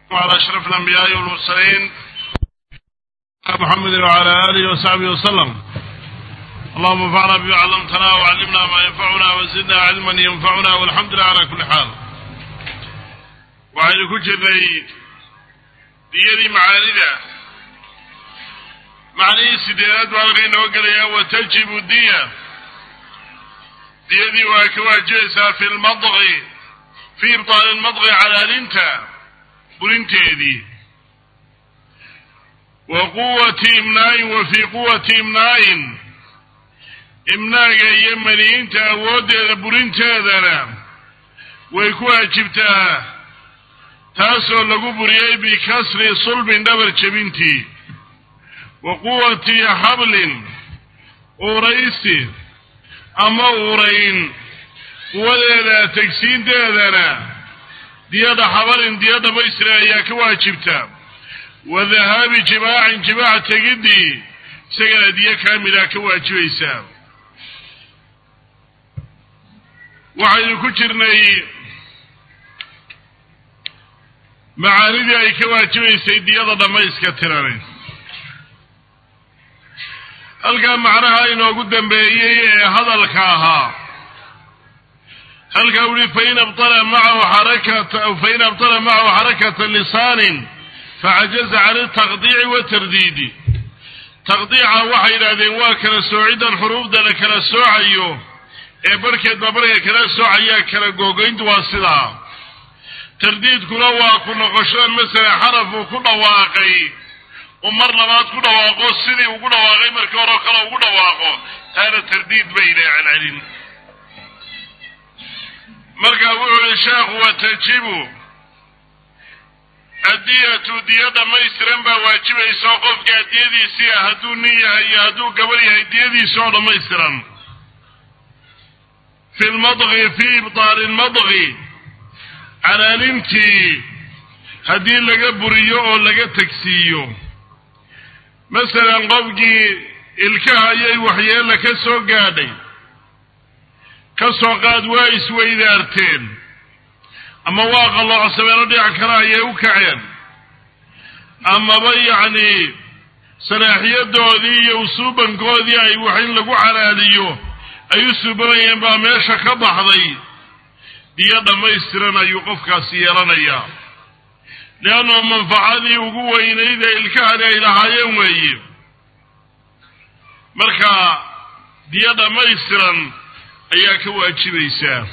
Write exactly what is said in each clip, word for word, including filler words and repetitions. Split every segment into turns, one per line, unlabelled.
وعلى أشرف الأنبياء والمرسلين محمد وعلى آله وصحبه وسلم. اللهم انفعنا بما علمتنا وعلمنا ما ينفعنا وزدنا علما ينفعنا والحمد لله على كل حال. وعلى كل شيء ديالي معانينا معني سيدات والغين وقرية وتجب الدية ديالي وكواجيسا في المضغ في إبطال المضغ على الانتا برنتيدي وقوة إمناء وفي قوة إمناء إمناء يمني انت أود برنتيدنا ويكوا جبتها تاسو لغو بريي بكسر صلب دبر جبنتي وقوة حبل أوريسي أما أورين ولا تكسين دادنا ديادة حبل ديادة بإسرائيل كواجبتا وذهاب جماع جماع تجدي سجل ديا كاملة كواجبيسا وعين كترني معاني أي كواجبيسا ديادة ما يسكترني ألقى معناها إنه قدام بأيه هذا الكاها هل قولي فإن ابطل معه حركة أو فإن ابطل معه حركة لسان فعجز عن التقطيع والترديد تقطيع وحي لذين واكنا سوعيدا حروف دانا كنا سوعيو بركة ببركة كنا سوعيا كنا قوقين دواسدا ترديد كنا واكنا غشان مثلا حرف وكنا واقعي ومر لبات كنا واقو السني وكنا واقعي مركورا كنا وكنا واقو هذا ترديد بين العلم مركا وعلى الشيخ وتجيبه الدية ديادة ميسرن بواجبه يسوقف كديدي سيا هدو نية يهدو قبلها ديدي سوى ميسرن في المضغ في إبطال المضغ على الانتي هدين لغا بريو لغا تكسيو مثلا قفقي الكهاية وحيا لك سو قادي كسو قاد وايس ويدارتين أما واقع الله عصبين وديع كراهية وكعين أما بي يعني سلاحية دودية وصوبا قوذي أي وحين لقو علاليو أي سوبرين ينبع ميشا كبحضي ديادا ما يسترنا يوقف كاسيرنا إياه لأنه منفعاتي وقوة إذا الكهنة إلى هايين ويجيب مركا ديادا ما يسترن أياك واجبيسا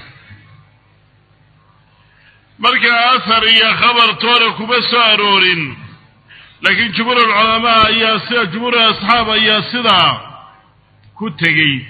مركا أثر يا خبر تورك بس أرورين لكن جمهور العلماء يا سيد جمهور الأصحاب يا سيدا كتجي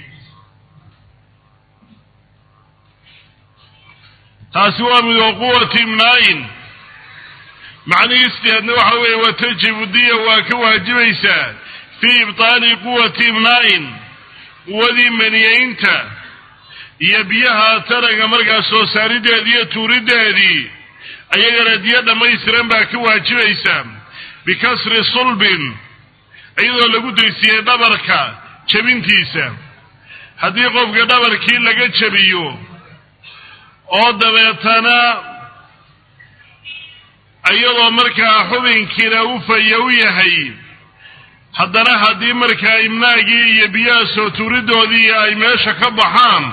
تاسوا من قوة مناين معني استهد نوحوي وتجب الدية وكواجبيسا في إبطال قوة مناين وذي من ينتا يبيها ترى مركا سو ساردي توريدي ايغا ديادا ما يسرن با كواجبيسا بكسر صلب ايضا لغو ديسيه دبركا جبنتيسا hadii qofka dhabarkii laga jabiyo oo dabeetana ayadoo markaa xubinkiina u fayow yahay haddana hadii markaa imnaagii iyo biyaha soo tuuridoodii ay meesha ka baxaan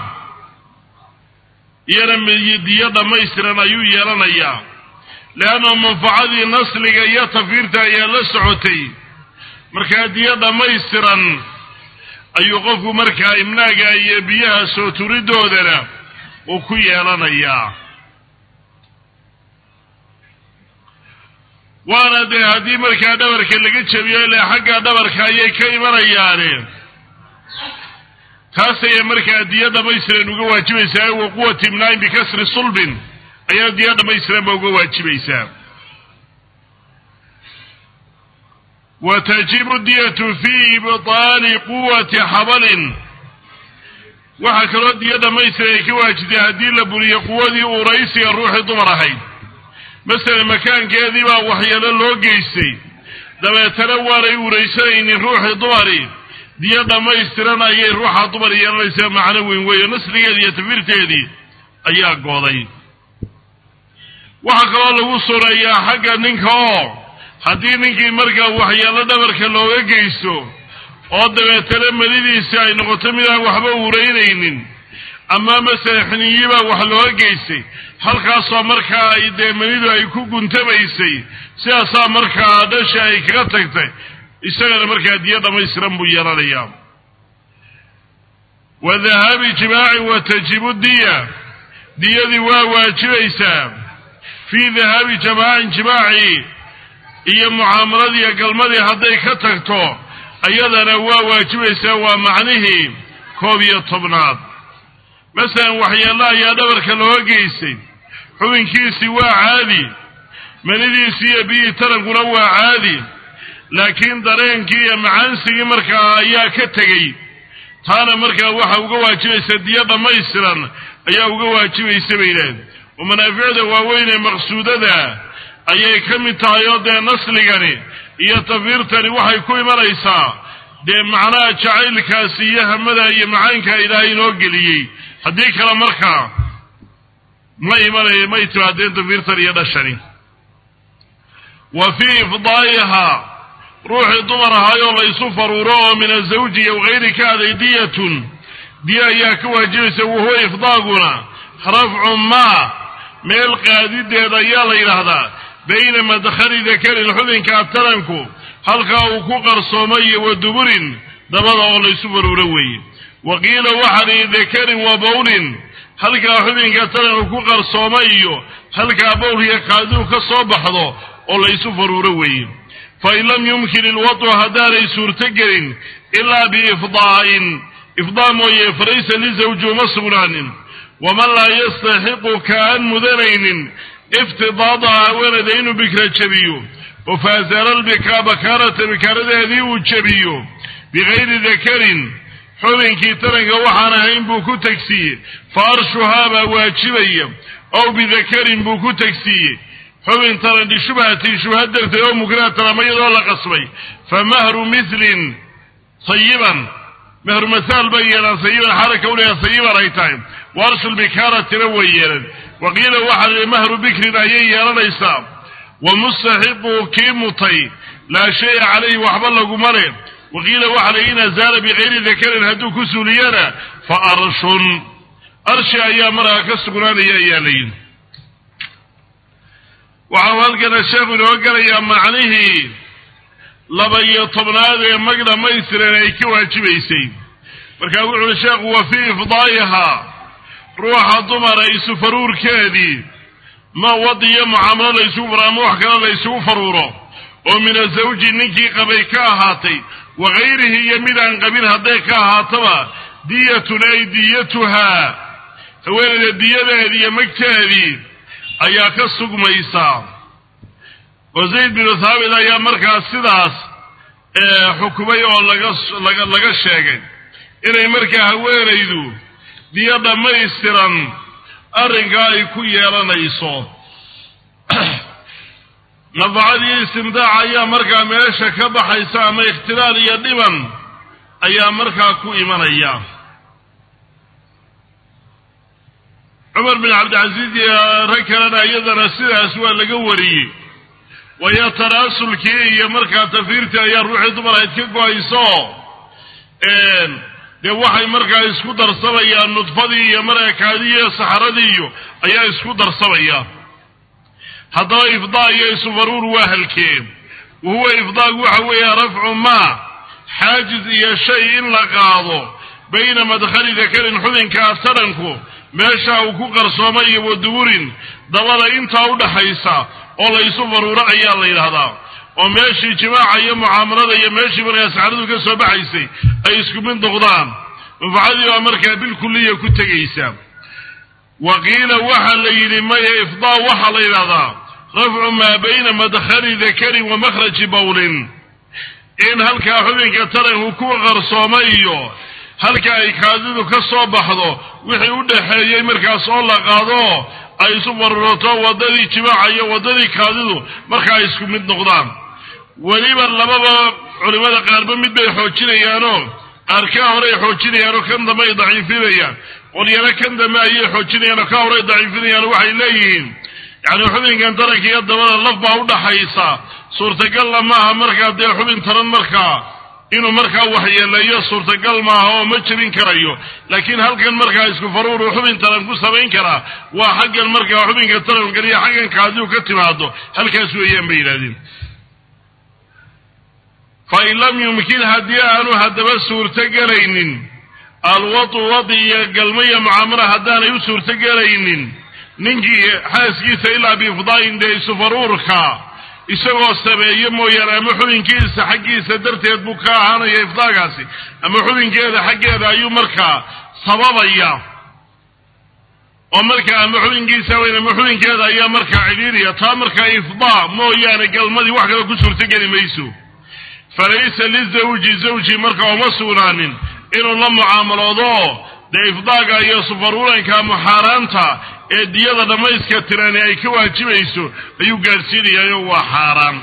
يرمي ديادة ميسرا أيو يرانيا لأنه منفعة نسلق يا تفيرتا يا لسعوتي مركا ديادة ميسرا أيو قفو مركا إمناقا يبيها سو تريدو دنا وكو يرانيا وانا دي هدي مركا دورك اللي قد شبيه لي حقا دورك أي كيما رياني تاسي مركا ديادة ميسرين وقوة جبيسا وقوة مناين بكسر صلب ايا ديادة ميسرين وقوة جبيسا وتجب الدية في إبطال قوة حبل وحكرا ديادة ميسرين كواجدها دي لبني قوة ورئيسي الروح ضمرهين مثلا مكان كاذبا وحيانا لو جيسي دما يتنوار ورئيسين الروح ضمري ديادة ما يسترنا أي روح طبر يرسى معنوي وينسلي يتفرتيدي أيها قوضي waxa kaloo lagu surayaa xagga ninka oo haddii ninkii markaa waxyaalo dhabarka looga geysto oo dabeetana madidiisi ay noqoto midaan waxba ureynaynin ama masala xiniyiba wax looga geystay halkaasoo markaa ay dee manidu ay ku guntamaysay sidaasaa markaa dhasha ay kaga tagtay isagana markaa diyo dhamaystiran buu yeelanayaa wadahaabi jimaaci watajibu diya diyadii waa waajibaysaa fii dahaabi jamaacin jimaaci iyo mucaamaladii galmadii hadday ka tagto ayadana waa waajibaysaa waa macnihii koob iyo tobnaad masalan waxyaalo ayaa dhabarka looga geystay xubinkiisii waa caadi manidiisii iyo biyii tarankuna waa caadi laakiin dareenkii iyo macaansigii markaa ayaa ka tegey taana markaa waxa uga waajibaysa diyo dhammaystiran ayaa uga waajibaysa bay yidhaaheen oo manaaficda waaweyn ee maqsuudada ayay ka mid tahay oo dee nasligani iyo tafiirtani waxay ku imanaysaa dee macnaha jacaylkaasi iyo hamada iyo macaanka ilaahay inoo geliyey haddii kale markaa ma imanayo may timaadeen tafiirtan iyo dhashani wa fii ifdaa'ihaa ruuxii dumar ahaayoo la isu faruuro oo min azawji iyo wagayri ka aday diyatun diya ayaa ka waajibaysa wahuwa ifdaaguna rafcu maa meel qaadideeda ayaa la yidhaahdaa bayna madkhali dakarin xubinka taranku halkaa uu ku qarsoomay iyo wa duburin dabada oo la isu faruuro weeye waqiila waxa li dakarin wa bawlin halkaa xubinka taranku ku qarsoomay iyo halkaa bawliga qaadidu ka soo baxdo oo la isu faruuro weeye fain lam yumkin ilwadu haddaanay suurtogelin ilaa biifdaa'in ifdaa mooye falaysa lizawji uma sugnaanin waman laa yastaxiqu kaan mudanaynin iftidaadaha haweenada inuu bikra jabiyo oo faasaara lbikaa bakaarata bikaaradeedii uu jabiyo bigayri dakarin xubinkii taranka waxaan ahayn buu ku tegsiiyey fa arshuhaa baa waajibaya ow bidakarin buu ku tegsiiyey xubin taran lishubhatin shubha darteed oo mukrahatan ama iyadoo la qasbay fa mahru mithlin sayiban mahru masaal bay yeelaan sayiban xaraka uleha sayiban ay tahay wa arshul bikaaratina way yeelan waqiila waxaa lihi mahru bikrin ayay yeelanaysaa wa mustaxiqu kii mutay laa shaya calayhi waxba laguma le waqiila waxaa lihi in azaala bigayri dakarin hadduu ku suuliyana fa arshun arshi ayaa markaa ka sugnaanaya ayaa layidhi waxau halkana sheekhu inoo gelayaa macnihii laba iyo tobnaad ee mag dhamaystiran ay ka waajibaysay markaa wuxuuhi sheekhu wa fii ifdaa'ihaa ruuxa dumara isu faruurkeedii ma wad iyo mucaamalo la isugu faro ama wax kale la isugu faruuro oo min azawji ninkii qabay ka ahaatay wagayrihi iyo mid aan qabin hadday ka ahaataba diyatun ay diyatuhaa haweeneyda diyadeedii iyo magteedii ayaa ka sugmaysaa oo zayd binu thaabit ayaa markaas sidaas xukumay oo laga laga laga sheegay inay markaa haweenaydu diyo dhammaystiran arrinkaa ay ku yeelanayso nafacadii istimdaaca ayaa markaa meesha ka baxaysa ama ikhtilaal iyo dhiban ayaa markaa ku imanaya cumar bin cabdilcasiis iyo rag kalena iyadana sidaas waa laga wariyey waayo tanaasulkii iyo markaa tafiirtii ayaa ruuxii dumar ayd ka go-ayso dee waxay markaa isku darsamayaan nudfadii iyo marakaadii iyo saxaradii iyo ayaa isku darsamaya haddaba ifdaa iyo isufaruur waa halkee wahuwa ifdaagu waxa weeye rafcu maa xaajiz iyo shay in la qaado bayna madkhali dakarin xubinkaa taranku meesha uu ku qarsoomay iyo waduburin dabada intaa udhaxaysa oo la isu faruuro ayaa la yidhaahdaa oo meeshii jimaaca iyo mucaamalada iyo meeshii markaa saxaradu ka soo baxaysay ay isku mid noqdaan manfacadii baa markaa bilkuliya ku tegaysa waqiila waxaa la yidhi maya ifdaa waxaa la yidhahdaa rafcu maa bayna madkhali dakarin wa makhraji bawlin in halkaa xubinka taranku ku qarsoomay iyo halka ay kaadidu ka soo baxdo wixii u dhaxeeyay markaas oo la qaado ay isu faruurato wadadii jimaaca iyo wadadii kaadidu markaa ay isku mid noqdaan weliba lababa culimada qaarba mid bay xoojinayaanoo qaarkaa horey xoojinayaanoo kan dambe ay daciifinayaan qolyana kan dambe ayay xoojinayaan oo ka horey daciifinayaan waxay leeyihiin يعني حبين كان ترك يدبر اللفظ أو دحيسا صورة قل معها مركا دي حبين ترن مركا إنه مركا وحيا لا صورة قل معها ومجرين كرايو لكن هل كان مركا يسكو فرور وحبين ترن قصة بين كرا وحق المركا وحبين كان ترن قريا حقا كادو كتمادو هل كان سويا بيلادين فإن لم يمكن هديا أنو هدبا صورة قلين الوطو وضي قلمية معامرة هدانا يسور تقلين ننجي حاسكيسا إلا بفضاين دي سفروركا isagoo sameeyay mooyaan ama xubinkiisa xaqiisa darteed buu ka ahaanaya ifdaagaasi ama xubinkeeda xaggeeda ayuu markaa sababaya oo markaa ama xubinkiisa weyn ama xubinkeeda ayaa markaa ciriiriya taa markaa ifdaa mooyaane galmadii wax kale ku suurtageli mayso falaysa lizawji zawji markaa uma sugnaanin inuu la mucaamaloodo dee ifdaaga iyo sufaruulanka muxaaraanta ee diyada dhamayska tirani ay ka waajibayso ayuu gaarsiinayaa waa xaaraan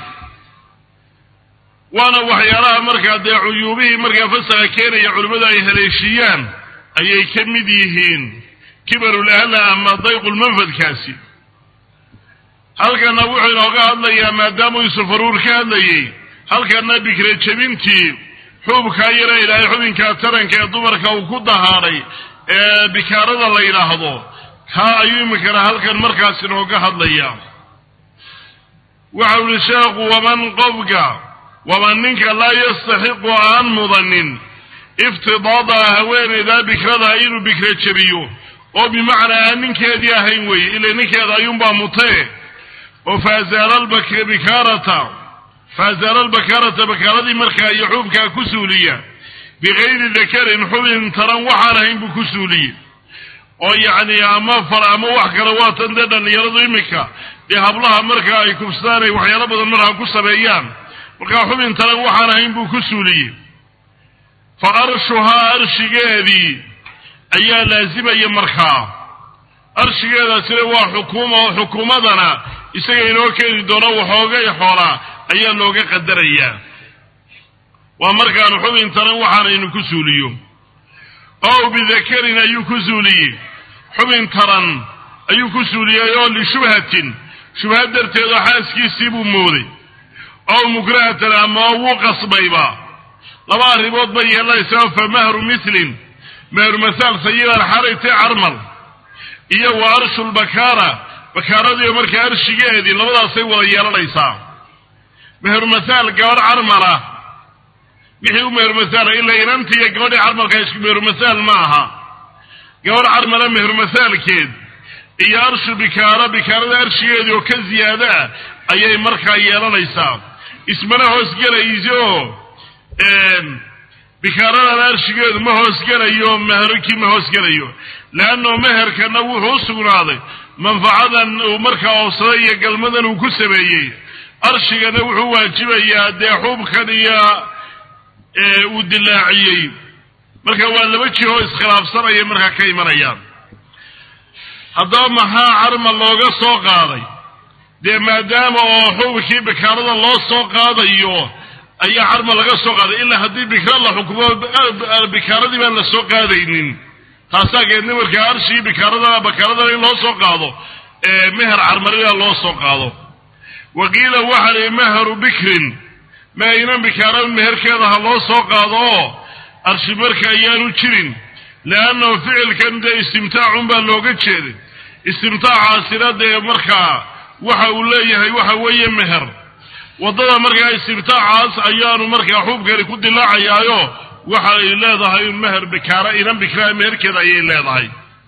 waana waxyaalaha markaa dee cuyuubihii markaa fasaha keenaya culimmadu ay haleeshiyaan ayay ka mid yihiin kibarul ahla ama dayqul manfadkaasi halkana wuxuu inooga hadlayaa maadaama uu sufaruur ka hadlayay halkana bikra jabintii xubka yara ilaahay xubinka taranka ee dumarka uu ku dahaaray ee bikaarada la yiraahdo ka ayuu imikana halkan markaas inooga hadlaya waxa uu sheekhu waman qofka waman ninka laa yastaxiqu an mudannin iftidaada haweeneyda bikrada inuu bikra jabiyo oo bimacnaa ninkeedii ahayn weeye ilaa ninkeeda ayuunbaa mutee oo faazaala albikarata faazaala albikarata bakaradii markaa iyo xubkaa ku suuliya bigayri dakarin xubin taran waxaan ahayn buu ku suuliye oo yacni ama far ama wax kale waatan dee dhallinyaradu imika dee hablaha markaa ay kufsadaan ay waxyaalo badan markaa ku sameeyaan markaa xubin taran waxaan ahayn buu ku suuliye fa arshuhaa arshigeedii ayaa laazimaya markaa arshigeedaasina waa xukuuma oo xukuumadana isaga inoo keeni doono waxoogay xoolaa ayaa looga qadarayaa waa markaanu xubin taran waxaanaynu ku suuliyo ow bidakarin ayuu ku suuliyey xubin taran ayuu ku suuliyey oo lishubhatin shubha darteedoo xaaskiisii buu mooday ow mukrahatan ama wuu qasbayba laba arrimood bay yeelanaysaa fa mahru mithlin mahru masaal sayidan xaraytay carmal iyo wa arshulbakaara bakaaradii markaa arshigeedii labadaasay wada yeelanaysaa mahru masaal gabadh carmala wixii u meher masaala ilaa inantiiyo gabadhii carmalka isku meher masaal ma aha gabadh carmala meher masaalkeed iyo arshu bikaara bikaarada arshigeedii oo ka ziyaado ah ayay markaa yeelanaysaa ismana hoosgelayso bikaaradan arshigeedu ma hoosgelayo meherkii ma hoosgelayo leanno meherkana wuxuu u sugnaaday manfacadan uu markaa oobsaday iyo galmadan uu ku sameeyey arshigana wuxuu waajibayaa dee xubkan iyo uu dilaaciyey marka waa laba jihoo iskhilaafsanaya markaa ka imanayaan haddaba maxaa carmal looga soo qaaday dee maadaama oo xubkii bikaarada loo soo qaadayo ayaa carmal laga soo qaaday ilaa haddii bikra la xukumo bikaaradii baan la soo qaadaynin taasaa geedna markaa arshigii bikaarada bakaaradana in loo soo qaado meher carmalina loo soo qaado waqiila waxa li mahru bikrin ma aynan bikaarada meherkeeda ha loo soo qaado oo arshi marka ayaanu jirin leannahu ficilkan dee istimtaacun baa looga jeeday istimtaacaasina dee markaa waxa uu leeyahay waxa weeye meher waddada markaa istimtaacaas ayaanu markaa xubkani ku dilaacayaayo waxa ay leedahay in meher bikaara inan bikraa meherkeeda ayay leedahay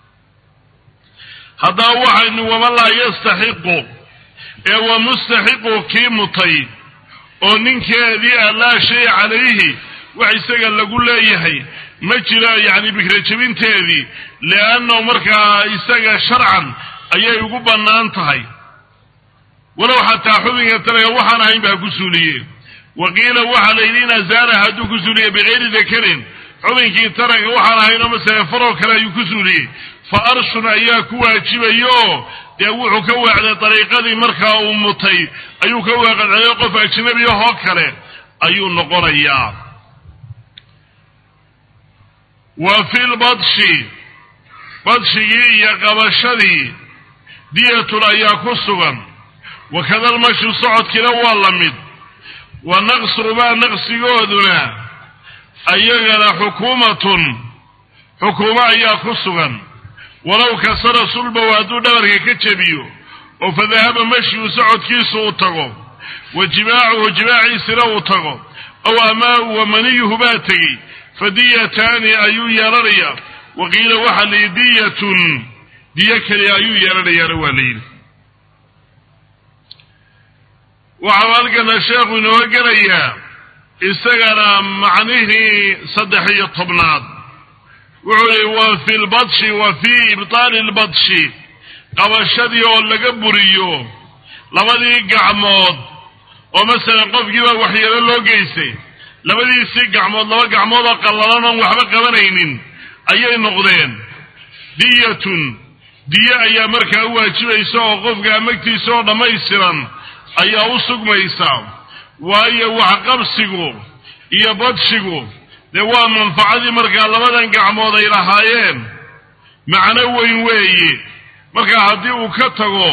haddaba waxaynu waman laa yastaxiqu ee wa mustaxiqu kii mutay oo ninkeedii ah laa shay calayhi wax isaga lagu leeyahay ma jira yacni bikra jabinteedii liannahu markaa isaga sharcan ayay ugu bannaan tahay walow xataa xubinka taraga waxaan ahayn baa ku suuliye waqiila waxaa la yidhi in azaara hadduu ku suuliye bikayri dakarin xubinkii taranka waxaan ahayn oo masale faroo kale ayuu ku suuliyey fa arshun ayaa ku waajibayo dee wuxuu ka weecday dariiqadii markaa uu mutay ayuu ka weeqaceeyo qof ajnabi ahoo kale ayuu noqonayaa wa fi lbadshi badshigii iyo qabashadii diyatun ayaa ku sugan wakada almashu socodkina waa la mid wa naqsumaa naqsigooduna ayagana xukuumatun xukuuma ayaa ku sugan walow kasara sulbahu hadduu dhabarka ka jabiyo oo fadahaba mashyu socodkiisu u tago wa jimaacuhu jimaaciisina uu tago aw amaau wa maniyuhu baa tegey fadiyataani ayuu yeelanayaa waqiila waxa la yidhi diyatun diyo keliya ayuu yeelanayaana waa la yidhi waxaa halkana sheekhu inoo gelayaa isagana macnihii saddex iyo tobnaad wuxuu yihi wa fi lbadshi wa fii ibtaali lbadshi qabashadii oo laga buriyo labadii gacmood oo masalan qofkiibaa waxyeelo loo geystay labadiisii gacmood laba gacmood oo qallalan oon waxba qabanaynin ayay noqdeen diyatun diyo ayaa markaa u waajibaysa oo qofka magtiisa oo dhammaystiran ayaa u sugmaysa waayo waxqabsigu iyo badshigu dee waa manfacadii markaa labadan gacmood ay lahaayeen macno weyn weeye markaa haddii uu ka tago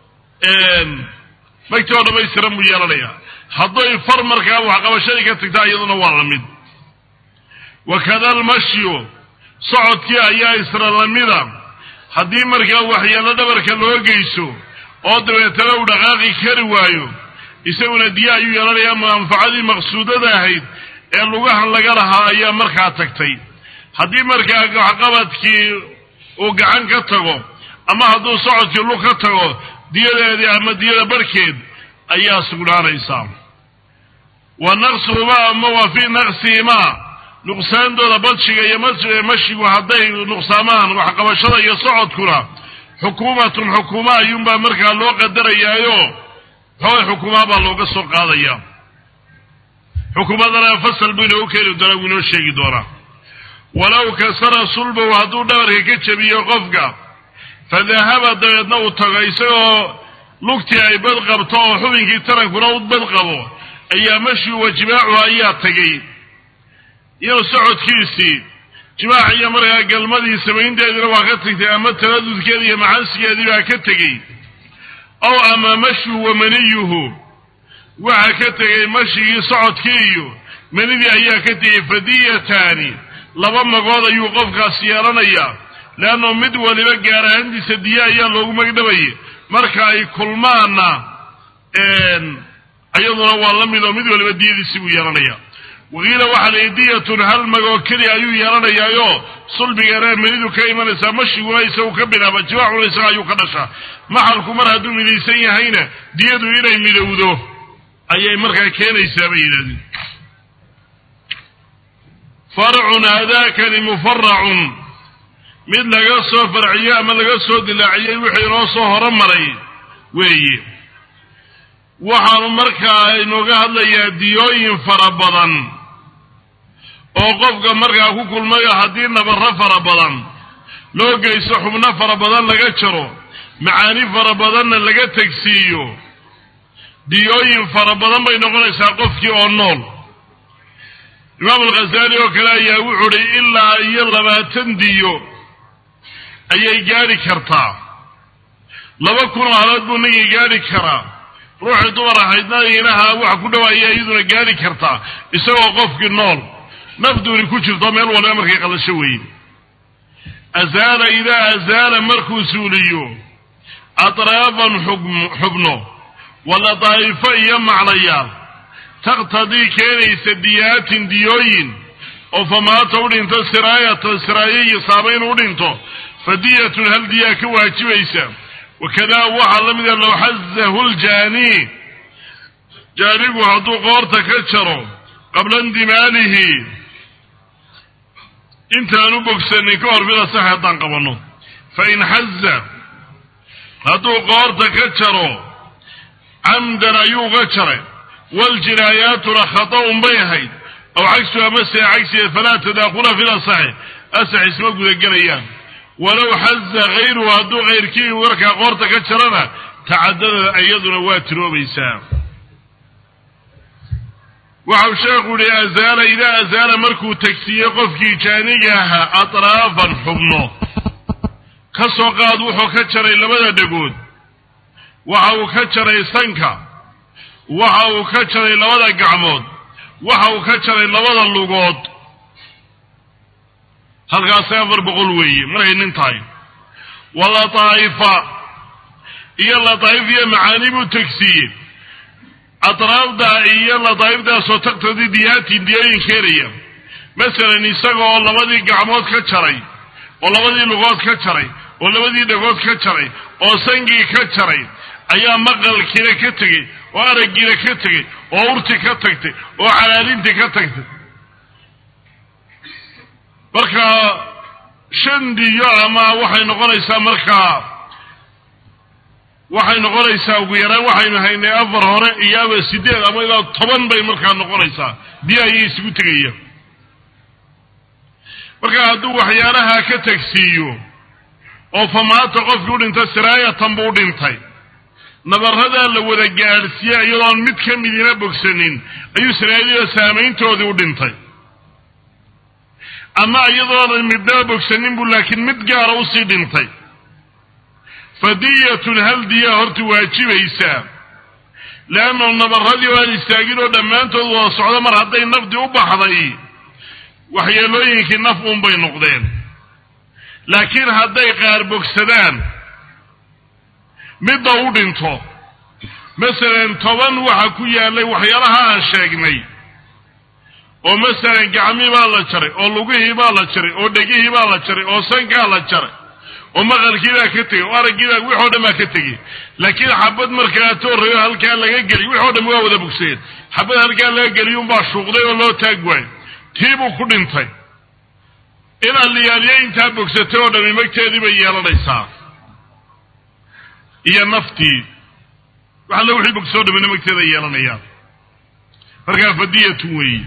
magtii oo dhammaystiran buu yeelanayaa hadday far markaa waxqabashadii ka tagtaa iyaduna waa la mid wakada almashyu socodkii ayaa isra lamida haddii markaa waxyeelo dhabarka loo geyso oo dabeetana uu dhaqaaqi kari waayo isaguna diya ayuu yeelanayaa manfacadii maqsuudada ahayd ee lugahan laga lahaa ayaa markaa tagtay haddii markaa waxqabadkii uu gacan ka tago ama hadduu socodkii lug ka tago diyadeedii ama diyada barhkeed ayaa sugnaanaysaa wa naqsuhumaa ama wa fii naqsihimaa nuqsaandooda badshiga iyo mashigu hadday nuqsaamaan waxqabashada iyo socodkuna xukuumatun xukuuma ayuunbaa markaa loo qadarayaayo xooy xukuumaa baa looga soo qaadaya xukuumadana fasal buu inoogu keeni doonaa wuu inoo sheegi doonaa walow kasara sulbahu hadduu dhabarka ka jabiyo qofka fadahaba dabeedna uu tago isagoo lugtii ay bad qabto oo xubinkii tarankuna u bad qabo ayaa mashyu wa jimaacuhu ayaa tegey iyadoo socodkiisii jimaac iyo markaa galmadii samaynteediina waa ka tagtay ama taladudkeedi iyo macansigeedii baa ka tegey ow ama mashyu wa maniyuhu waxa ka tegey mashigii socodkii iyo manidii ayaa ka tegey fadiyataani laba magood ayuu qofkaas yeelanayaa leanno mid waliba gaar ahaantiisa diya ayaa loogu magdhabayay marka ay kulmaanna iyaduna waa la mid oo mid waliba diyadiisii buu yeelanayaa waqiila waxaa layihi diyatun hal magoo keliya ayuu yeelanayaayo sulbigana manidu ka imanaysaa mashiguna isagu ka bilaaba jimaacuna isaga ayuu ka dhashaa maxalku mar hadduu midaysan yahayna diyadu inay midowdo ayay markaa keenaysaa bay yidhahdeen farcun haadaakani mufaracun mid laga soo farciyo ama laga soo dilaaciyey wixii inoo soo horomaray weeye waxaanu markaa inooga hadlayaa diyooyin fara badan oo qofka markaa ku kulmayo haddii nabarro fara badan loo geysto xubno fara badan laga jaro macaani fara badanna laga tegsiiyo diyooyin fara badan bay noqonaysaa qofkii oo nool imaam alghazali oo kale ayaa wuxuu uhi ilaa iyo labaatan diyo ayay gaadhi kartaa laba kunoo halaad buu ninkii gaadhi karaa ruuxii dumar ahaydna inaha wax ku dhawaaya iyaduna gaadhi kartaa isagoo qofkii nool nafduuni ku jirto meel walba markay qalasho weye azaala idaa azaala markuu suuliyo atraafan xubno wala daa'ifo iyo macnayaal taqtadii keenaysa diyaatin diyooyin oo famaata u dhinto siraayatan siraayo iyo saabayn u dhinto fadiyatun hal diyaa ka waajibaysa wakadaa waxaa la mida low xazahu ljaanii jaanigu hadduu qoorta ka jaro qabla indimaalihi intaanu bogsanin ka hor fila sax haddaan qabanno fain xaza hadduu qoorta ka jaro camdan ayuu ga jaray waljinaayaatuna khata'un bay ahayd aw cagsu amase cagsigeed falaa tadaakula fil asaxi asax isma gudagelayaan walow xaza hayruhu hadduu kayrkii markaa qoorta ka jarana tacadada iyaduna waa tiroobaysaa waxau sheekhu yihi azaala idaa azaala markuu tegsiiyey qofkii jaaniga ahaa atraafan xubno ka soo qaad wuxuu ka jaray labada dhagood waxa uu ka jaray sanka waxa uu ka jaray labada gacmood waxa uu ka jaray labada lugood halkaas afar boqol weeye maray nin tahay wala taifa iyo la taifiya macaani buu tagsiyey atraafda iyo la taifda soo taqtadi diyaati diyooyin keeriya masalan isagoo labadii gacmood ka jaray oo labadii lugood ka jaray oo labadii dhagood ka jaray oo sangii ka jaray ayaa maqalkiina ka tagay oo aragiina ka tagay oo urti ka tagtay oo calaalintii ka tagtay marka shan diyo ama waxay noqonaysaa markaa waxay noqonaysaa ugu yaraan waxaynu haynay afar hore iyo ama sideed ama ilaa toban bay markaa noqonaysaa diyo ayay isugu tegaya marka hadduu waxyaalaha ka tagsiiyo oo famaata qofkii u dhintay siraayatan buu dhintay nabaradaa la wada gaadhsiiyey iyadoon mid ka midina bogsanin ayuu siraayadii saamayntoodii u dhintay ama iyadoona midnaba bogsanin buu laakiin mid gaara usii dhintay fadiyatun hal diya horta waajibaysaa leanno nabaradii waan istaagin oo dhammaantood wada socdo mar hadday nafdi u baxday waxyeelooyinkii naf uun bay noqdeen laakiin hadday qaar bogsadaan midda u dhinto masalan toban waxa ku yaallay waxyaalaha aan sheegnay oo masalan gacmii baa la jaray oo lugihii baa la jaray oo dhegihii baa la jaray oo sankaa la jaray oo maqalkii baa ka tegey oo araggii baa wixii oo dhan baa ka tegey laakiin xabad markaa toorayo halkaa laga geliy wixii oo dhan waa wada bogseen xabad halkaa laga geliyuun baa shuuqday oo loo taag waayo tii buu ku dhintay inaad liyaaliyo intaa bogsatay oo dhami magteedii bay yeelanaysaa iyo naftii wax alla wixii bogsoo dhamina magteeda yeelanayaan markaa fadiyatun weeye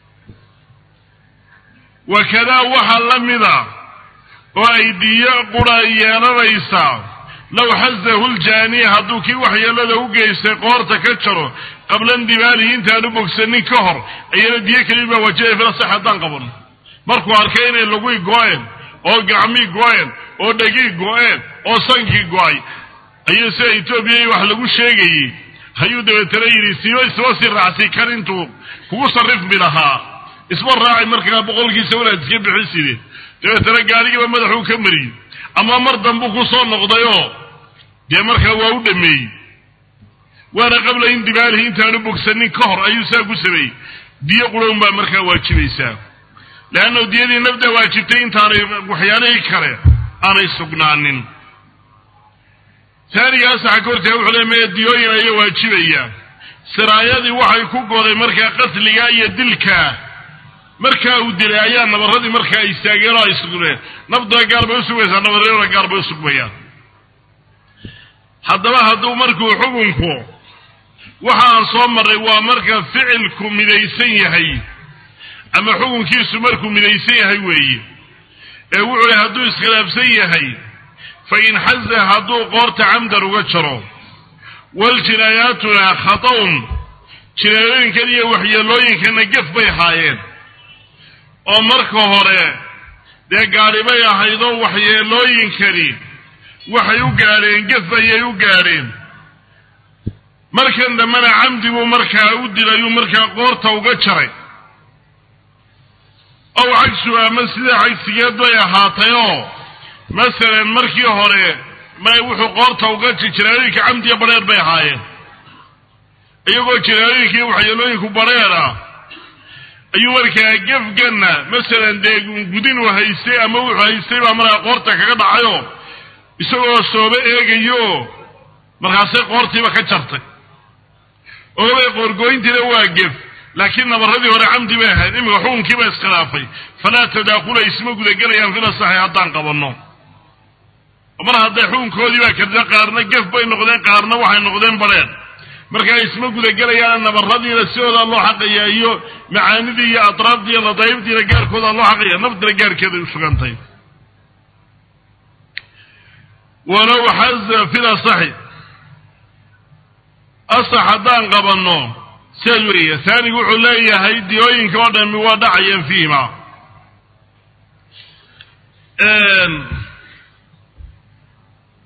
wakadaa waxaa la mida oo ay diyo qura yeelanaysaa low xazahu ljaani hadduu kii waxyeelada u geystay qoorta ka jaro qabla indibaalihi intaanu bogsanin ka hor ayana diyo kelima wajibay fila sax haddaan qaban markuu arkay inay lugii go-een oo gacmii go-een oo dhegii go-een oo sankii go-ay ayuu sida etoobiya wax lagu sheegayey ayuu dabeetana yidhi siba isba si raacsay kan intuu kugu sarrifmi lahaa isma raacay markaa boqolkiisa walaad iska bixiside dabeetana gaarigiiba madaxuu ka mariyey ama mar dambuu ku soo noqdayoo dee markaa waa u dhameeyey waana qabla indibaalihi intaanu bogsanin ka hor ayuu saa ku sameeyey diyo qurhown baa markaa waajibaysaa leanno diyadii nafda waajibtay intaanay waxyaalihii kale aanay sugnaanin taanigaas waxa ka hortaga wuxuu le maya diyooyin ayaa waajibaya siraayadii waxay ku goday markaa qatliga iyo dilka markaa uu dilay ayaa nabaradii markaa istaageen oo ay sugneen nafda gaar bay usugmaysaa nabaradana gaar bay usugmayaan haddaba hadduu markuu xukunku waxa aan soo marray waa marka ficilku midaysan yahay ama xukunkiisu markuu midaysan yahay weeye ee wuxuu le hadduu iskhilaafsan yahay fain xaza hadduu qoorta camdan uga jaro waljinaayaatuna khata'un jinaayooyinkan iyo waxyeelooyinkana gef bay ahaayeen oo marka hore dee gaadhi bay ahaydoo waxyeelooyinkani waxay u gaadheen gef ayay u gaadheen markan dambena camdi buu markaa u dilayuu markaa qoorta uga jaray ow cagsu ama sidaa cagsigeed bay ahaatayoo masalan markii hore may wuxuu qoorta uga ji jinaayooyinka camdiya badheer bay ahaayeen iyagoo jinaayooyinkii waxyeelooyinku badheer ah ayuu markaa gefganna masalan dee gudin uu haystay ama wuxuu haystay baa markaa qoorta kaga dhacayoo isagoo soobe eegayo markaasay qoortiiba ka jartay ogabay qoorgooyintiina waa gef laakiin nabaradii hore camdi bay ahayd imika xukunkiiba iskhilaafay falaa tadaakula isma gudagelayaan fila saxi haddaan qabanno mar hadday xukunkoodii baa karta qaarna gef bay noqdeen qaarna waxay noqdeen badheer markaa isma gudagelayaan nabaradiina sidoodaa loo xaqaya iyo macaanidii iyo atraafdii iyo ladaayibdiina gaarkoodaa loo xaqaya naftina gaarkeeday usugantay walow xaza fila saxi asax haddaan qabanno sidaas weeye taanigu wuxuu leeyahay diyooyinka oo dhami waa dhacayeen fiihima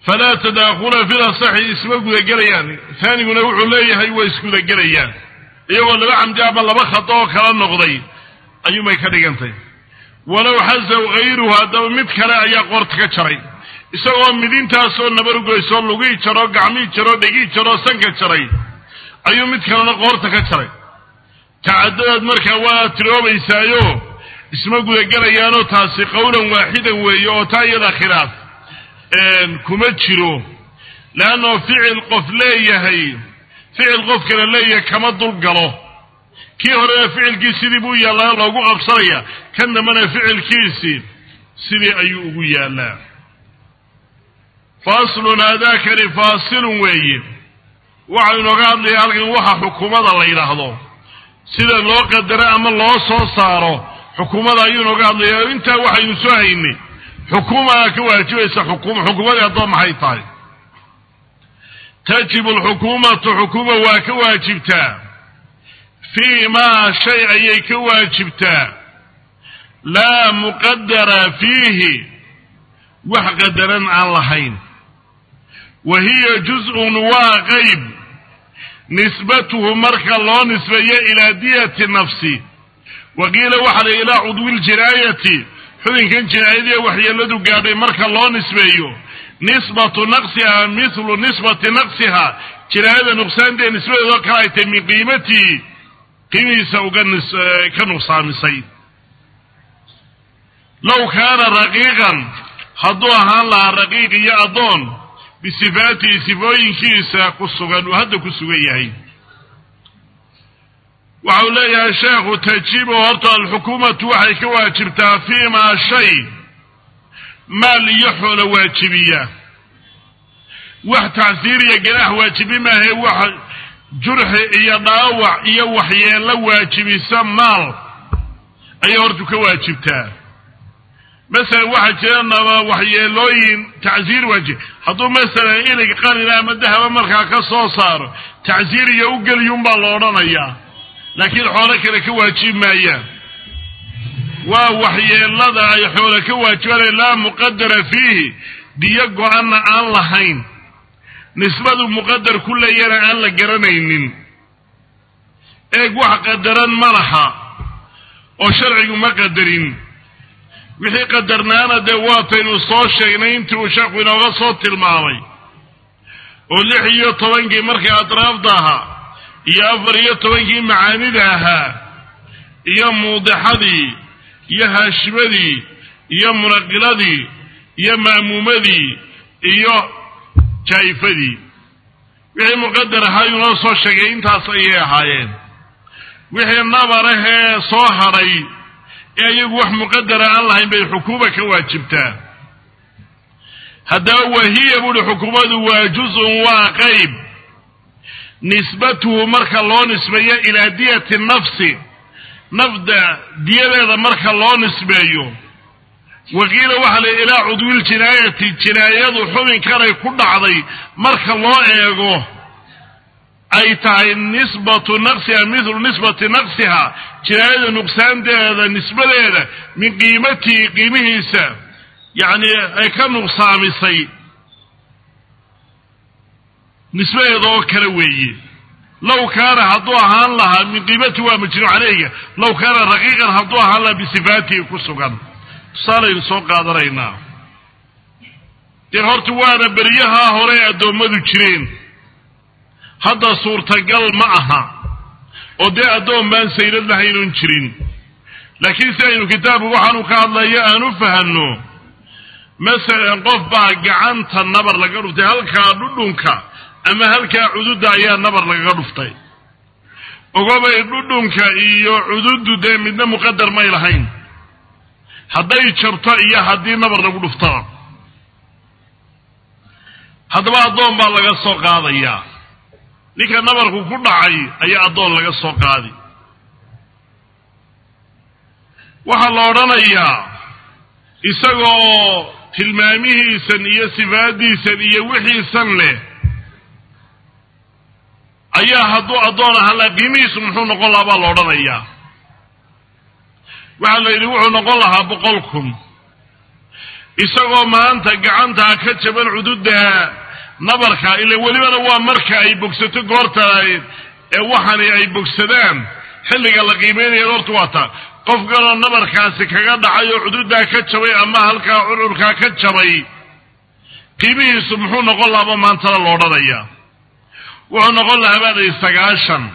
فلا تداخل في الصح اسمه قليان ثاني نوع ليه هي واسكو قليان ايوه اللي عم جاب الله بخطو كلا نقضي ايما يكدغنتي ولو حزوا غيره هذا مid kale ayaa qorta ka jaray isagoo midintaas oo nabargo isoo lugi jaro gacmi jaro dhigi jaro sanka jaray ayuu mid kale qorta ka jaray taadad marka waa tiroobaysaayo isma guda galayaan oo taasi qowlan waaxidan weeyo oo taayada khilaaf een kuma jiro laano ficil qof leeyahay ficil qof kale leeyahay kama dul galo kii hore ficilkii sidii buu yaalaa loogu qabsanaya kan damana ficilkiisi sidii ayuu ugu yaalaa faaslun hadakani faasilun weeye waxa inooga hadlaya halkan waxa xukuumada la yiraahdo sida loo qadaro ama loo soo saaro xukuumada ayuu inooga hadlaya inta waxaynu soo haynay xukuumada ka waajibaysa xukuum xukuumada hadoo maxay tahay tajibu alxukuumatu xukuuma waa ka waajibtaa فيما شيء أيك واجبتا لا مقدر فيه وحقدرا على حين وهي جزء واغيب نسبته مرك الله نسبية إلى دية النفس وقيل وحل إلى عضو الجراية حين كان جراية وحي الذي قال مرك الله نسبيه نسبة نقصها مثل نسبة نقصها جراية نقصان دي نسبة ذكرت من قيمتي قيمي سوغنس كانوا صامسي لو كان رقيقا حضوها الله رقيق يا أضون بصفاته صفوين كيسا قصوغن وهذا كسوغيه وعلي يا شيخ تجيب وارطى الحكومة وحي كواجبتها فيما شيء ما ليحول واجبية واحد تعزير يا جناح واجبي ما هي واحد جرح iyo dhaawac iyo waxyeelo waajibisan maal ay hortu ka waajibtaa mesela waxa jirana waxyeelooyin ta'ziir waajib haduu mesela ilig qalin ama dahaba marka ka soo saaro ta'ziir iyo u galiyun baa loo oranayaa laakiin xoolo kale ka waajib maayaan waa waxyeelada ay xoolo ka waajibaan la muqaddara fihi diya go'aan aan lahayn نسبة مقدر كل يرى أن لجرنين إيه واحد قدران ملحا وشرعي مقدرين وحي قدرنا أنا دواتين وصوت شينين تروشاق ونغصوت الماضي ولحي يطوانجي مركي أطراف ضاها يا أفر يطوانجي معاندها يا موضحدي يا هاشمدي يا منقلدي يا مأمومدي يا جايفدي وحي مقدر هاي نصو شيئين تاسيه هايين وحي النظره صهري ايه وح مقدر الله يبي الحكومه كواجبتها هذا وهي بول حكومه وجزء واقيب نسبته مرخ الله نسبيه الى دية النفس نفد دية مرخ الله نسبيه وقيل وحل إلى عضو الجناية الجنايات وحمن كان كل عضي مرخ الله إيقوه أي تعي نسبة نقصها مثل نسبة نقصها جناية نقصان ده نسبة ده من قيمته قيمه سا يعني أي كان نقصامي سي نسبة يضوه كروي لو كان هدوها لها من قيمته ومجنو عليه لو كان رقيقا هدوها لها بصفاته كسوغا صالين سوق قادرينا دي هورت وانا بريها هوري ادومدو جيرين هذا suurtagal ma aha oo de adoom baan sayid lahayn jirin laakiin sayid kitaab waxaanu ka hadlaya aanu fahano mesela qof baa gacanta nabar laga dhuftay halka dhudhunka ama halka cududa ayaa nabar laga dhuftay ogobay dhudhunka iyo cududu de midna muqaddar ma ilahayn haday jabto iyo hadii nabar lagu dhufto hadaba adoom baa laga soo qaadaya ninka nabarku ku dhacay ayaa adoon laga soo qaadi waxa la oranayaa isagoo tilmaamihiisan iyo sifaadiisan iyo wixiisan leh ayaa hadduu adoon ahaan la qiimihiisu muxuu noqon lahaa baa la odhanayaa waxa la yidhi wuxuu noqon lahaa boqol kun isagoo maanta gacanta ka jaban cududa nabarka ila walibana waa marka ay bogsato goorta ee waxani ay bogsadaan xilliga la qiimeeyo horta waata qof galo nabarkaasi kaga dhacayo cududa ka jabay ama halka ururka ka jabay qiimihiisu muxuu noqon lahaa maanta loo dhadaya wuxuu noqon lahaa sagaashan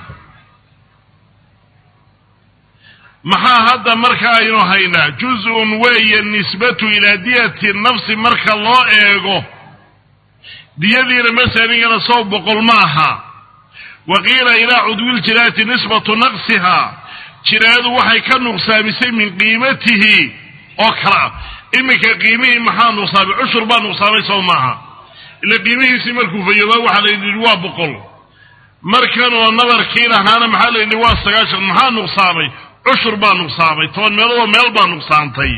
maxaa hadda marka aynu haynaa juz'un weeye nisbatu ila diyati nafsi marka loo eego diyadiina masalan soo boqol maaha waqiila ila udwil jirati nisbatu naqsiha jiraadu waxay ka nuqsaamisay min qiimatihi oo kala imika qiimihi maxaa nuqsaamay ushur baa nuqsaamay soo maaha ila qiimihiisi markuu fayoba waxa la yidhi waa boqol markan oo nabarkii lahaana maxaa la yidhi waa sagaashan maxaa nuqsaamay ushur baa nuqsaamay toban meelood meel baa nuqsaantay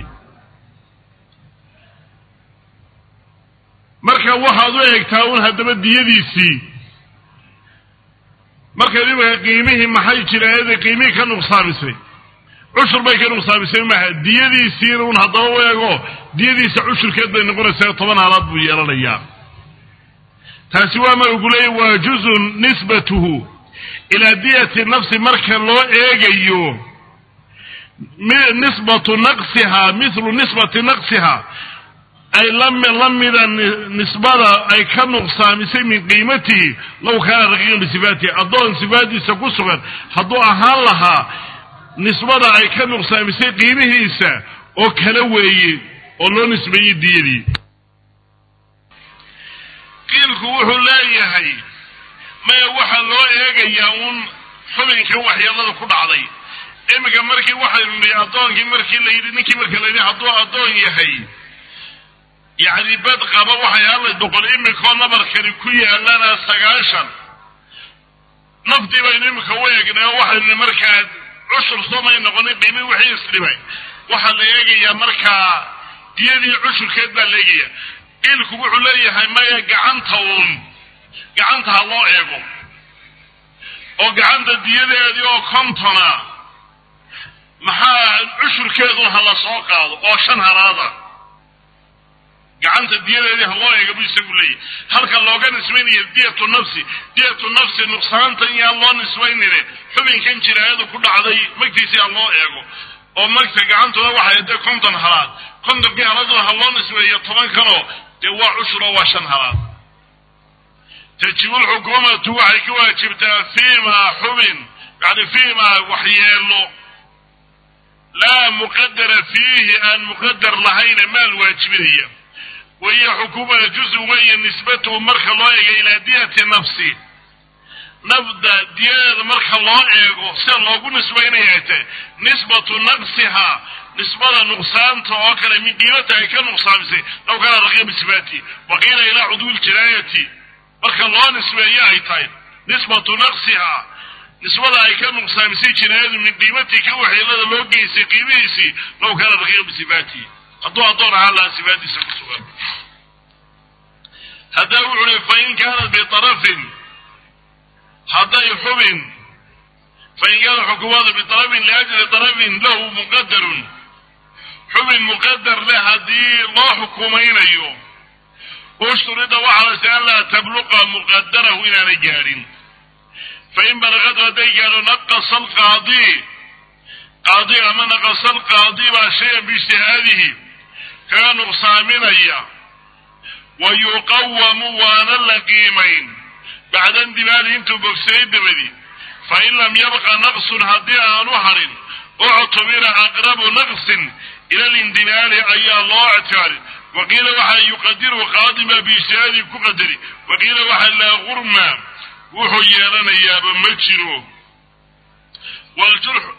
marka waxaad u eegtaa un haddaba diyadiisii marka imika qiimihii maxay jiraayada qiimihii ka nuqsaamisay ushur bay ka nuqsaamisay maaha diyadiisiina un haddaba u eego diyadiisa cushurkeed bay noqonaysaa toban haalaad buu yeelanayaa taasi waa ma ugu leeyahy waa juzun nisbatuhu ilaa diyati nafsi marka loo eegayo nisbatu naqsiha mithlu nisbati naqsiha ay lamida nisbada ay ka nuqsaamisay min qiimatihi low kaana raqiiqan bisifaatihi addoon sifaadiisa ku sugan hadduu ahaan lahaa nisbada ay ka nuqsaamisay qiimihiisa oo kala weeye oo loo nisbeeyey diyadii qiilku wuxuu leeyahay maya waxaa loo eegayaa uun xubinka waxyeelada ku dhacday imika markii waxaynu nihi addoonkii markii la yidhi ninkii marka la yidhi hadduu addoon yahay yacni bad qaba waxay hadlay boqol imikoo nabarkani ku yaalana sagaashan naftii baynu imika u eegnay oo waxaynu nihi markaa cushur soomay noqonin qiimi wixii isdhibay waxaa la eegayaa markaa diyadii cushurkeed baa la eegayaa ilku wuxuu leeyahay maya gacanta uun gacanta ha loo eego oo gacanta diyadeedii oo kontona maxaa cushurkeedu ha la soo qaado oo shan halaada gacanta diyadeedii ha loo eego buu isagu leeyahay halka looga nisbaynayo diyatu nafsi diyatu nafsi nuqsaantan yaa loo nisbaynine xubinkan jiraayadu ku dhacday magtiisii ha loo eego oo magta gacantuna waxay de konton halaad kontonkii halaaduna ha loo nisbeeyo toban kanoo dee waa cushur oo waa shan halaad tajibu lxukuumatu waxay ka waajibtaa fiima xubin yani fiima waxyeelo laa muqadara fiihi aan muqadar lahayne maal waajibinaya wahiya xukuumada juzun weeye nisbatuhu marka loo eego ilaa diyati nafsi nafda diyadeeda marka loo eego sida loogu nisbaynaya te nisbatu naqsiha nisbada nuqsaanta oo kale min qiimata ay ka nuqsaamisay law kaana raqiiqa bisifaati waqiila ilaa cudwi ljinaayati marka loo nisbeeyo ay tahay nisbatu naqsiha nisbada ay ka nuqsaamisay jinaayadu min qiimatii ka waxyeelada loo geysay qiimihiisii law kaana raqiiqa bisifaati hadduu addoon ahaan lahaa sifaadiisa ku sugan haddaa wuxu uhi fain kaanat biarafin hadday xubin fain kaana xukuumadu biarafin liajli darafin lahu muqadarun xubin muqadar leh haddii loo xukumaynayo ushturida waxaa lase an laa tabluqa muqadarahu inaanay gaadhin fain balagadu hadday gaadho naqasa alqaadi qaadi ama naqasa alqaadi baa shayan biijtihaadihi kaga nuqsaaminaya wa yuqawamu waana la qiimayn bacda indimaali intuu bogsaday dabadi fain lam yabqa naqsun haddii aanu harin uctumira aqrabu naqsin ila lindimaali ayaa loo ictibaari waqiila waxaa yuqadiru qaadima biijtihaadihi ku qadari waqiila waxaa laa gurma wuxuu yeelanayaaba ma jiro waljurx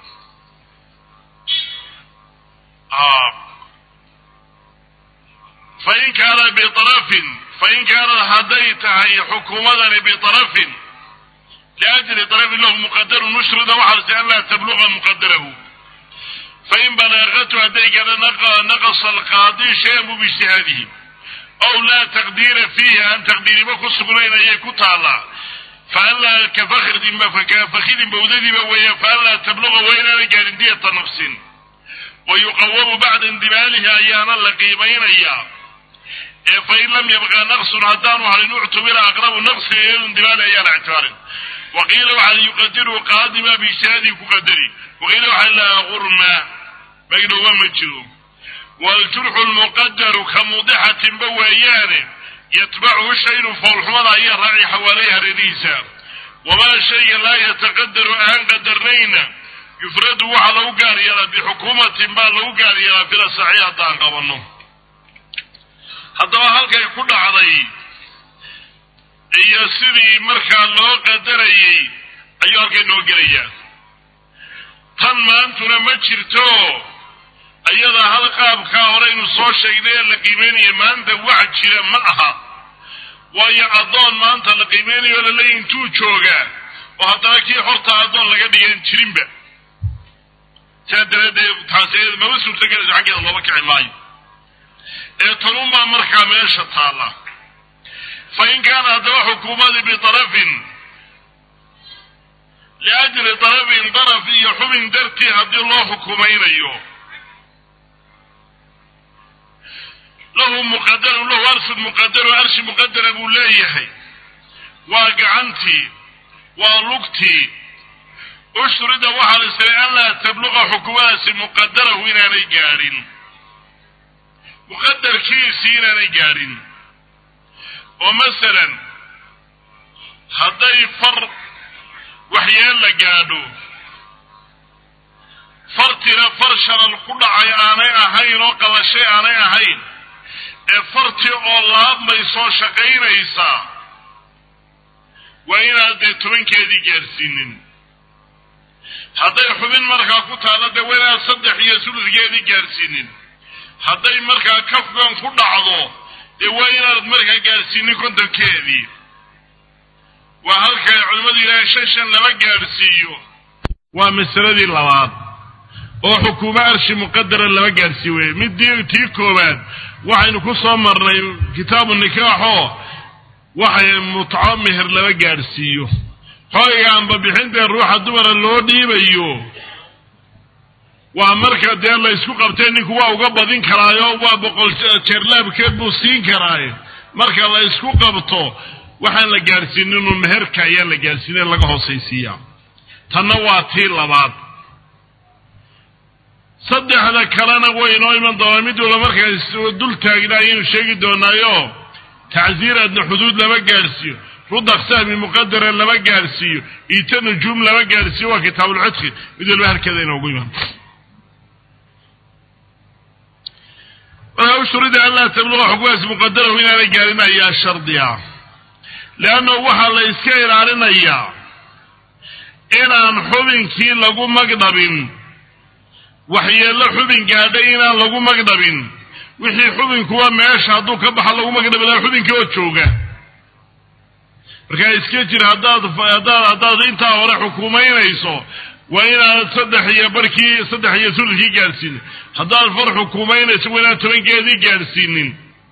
fain kaana biarafin fain kaanad hadday tahay xukuumadani biarafin liajli arafin lahu muqadarun ushrida waxaase an laa tabluqa muqadarahu fain balagatu hadday gaadho naqasa alqaadi shayan bu biijtihaadihi ow laa taqdiira fiihi aan taqdiiriba ku sugnayn ayay ku taallaa فأن لا كفخر ما فكافخر بوددي بويا فأن لا تبلغ وين أنا قال دية نفس ويقوم بعد اندماله أيانا لقيمين أيام فإن لم يبقى نقص هدان وعلى نعتبر أقرب نقص اندمال أيان اعتبار وقيل وعلى يقدر قادما بإجتهاد كقدري وقيل وعلى غرمة بينهما مجرو والجرح المقدر كموضحة بويان يتبعه الشيء فالحمد أيان راعي حواليها رديسا وما شيء لا يتقدر أهان قدرين يفرد وحا لو قاريا بحكومة ما لو قاريا بلا صحيحة دان قبنه haddaba halkay ku dhacday iyo sidii markaa loo qadarayay ayuu halkay noo gelayaa tan maantuna ma jirto ayada hal qaabkaa horeynu soo sheegnay ee la qiimeynayo maanta wax jira ma aha waayo addoon maanta la qiimeynayo laleeyahay intuu joogaa oo haddana kii horta addoon laga dhigan jirinba saa daraaddeed taasi maba suurtagelayso xaggeeda looba kici maayo تنوما مركا ميشا تالا فإن كان هذا حكومة بطرف لأجل طرف طرف يحب درتي عبد الله حكومين أيوه له مقدر له أرش مقدر وأرش مقدر أقول لا يحي واقعنتي ولقتي أشترد وحل سريعا لا تبلغ حكومات مقدرة هنا رجال مقدر كيسين رجال ومثلا هذا فر وحيان لقادو فرتنا فرشنا القدع آني أهين وقال شيء آني أهين فرتي الله ما يسوى شقين إيسا وإن هذا ترين كيدي جارسين هذا يحبين مركا كتالا دوين أصدح يسولس كيدي جارسين هذا مركا كفقان قدعضو دوين أرد مركا جارسين كنت كيدي وهلك علماء إلى شيشا لما جارسيو ومسردي اللوات oo xukuuma arshi muqaddara lama gaarsiiyay mid tii koobaad waxaynu ku soo marnay kitaabu nikaaxo waxay mutaamihir lama gaarsiiyo hooyaan babixinta ruuxa dumara loo dhiibayo waa marka dee la isku qabtay ninku waa uga badin karaayo waa boqol jeer laabkeed buu siin karaayo marka la isku qabto waxaan la gaarsiinin meherka ayaa la gaarsiinay laga hoosaysiiyaa tanna waa tii labaad saddexda kalena way inoo iman doonaa mid wala markaas dul taagnaa inuu sheegi doonaayo tacsiiradna xuduud lama gaarsiiyo rudaq sahmi muqaddara lama gaarsiiyo ita nujuum lama gaarsiiyo waa kitaabul cudki mid walba halkeeda inoogu iman ولا أشترد أن لا تبلغ حكومة مقدرة هنا لقارنا يا شرطيا لأنه وحا لا يسكير علينا إياه إن حبن كي لقو مقدبين waxyeelo xubin gaadhay inaan lagu magdhabin wixii xubinku waa meesha hadduu ka baxa lagu magdhabi lahaa xubinkii oo jooga markaa iska jir haddaad haddaad haddaad intaa hore xukuumaynayso waa inaad saddex iyo barkii saddex iyo sulkii gaadhsiinin haddaad far xukuumaynayso waa inaad tobankeedii gaadhsiinin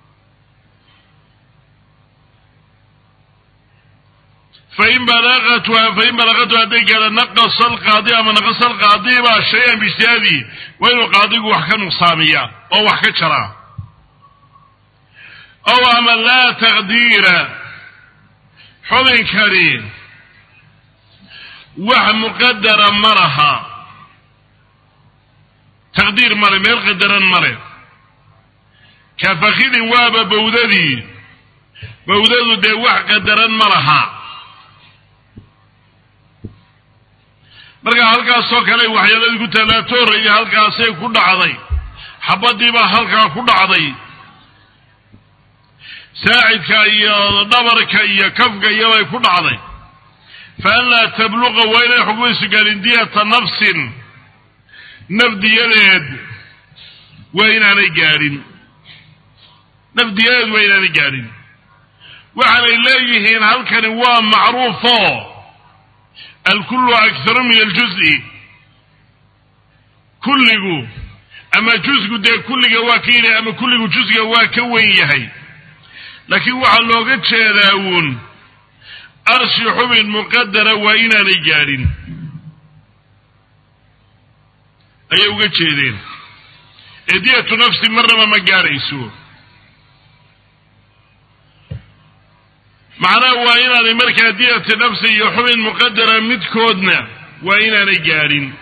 فإن بلغتها فإن بلغتها ديك نقص القاضي أما نقص القاضي با شيئا باجتهاده وإن القاضي وحكا نقصامية أو وحكا شرع أو أما لا تقدير حبن كريم وح مقدرا مرها تقدير مرة مير قدرا مرة كفخذ واب بوددي بوددو دي وح قدرا مرها marka halkaas soo kale waxyaalaha ku talaatoor iyo halkaas ay ku dhacday xabadii ba halka ku dhacday saacidka iyo dhabarka iyo kafka iyo ay ku dhacday fa la tabluqa wayna xukumisu galindiyata nafsin nafdiyadeed waynaanay gaarin nafdiyadeed waynaanay gaarin waxay leeyihiin halkani waa macruufo الكل أكثر من الجزء كله أما جزء ده كله واكين أما كله جزء واكويه لكن وعلوقت شيراون أرشح من مقدرة وإنا رجال أي وقت شيرين diyatu nafsi marnaba ma gaarayso macnaha waa inaanay markaa diyatu nafsi iyo xubin muqadara midkoodna waa inaanay gaadhin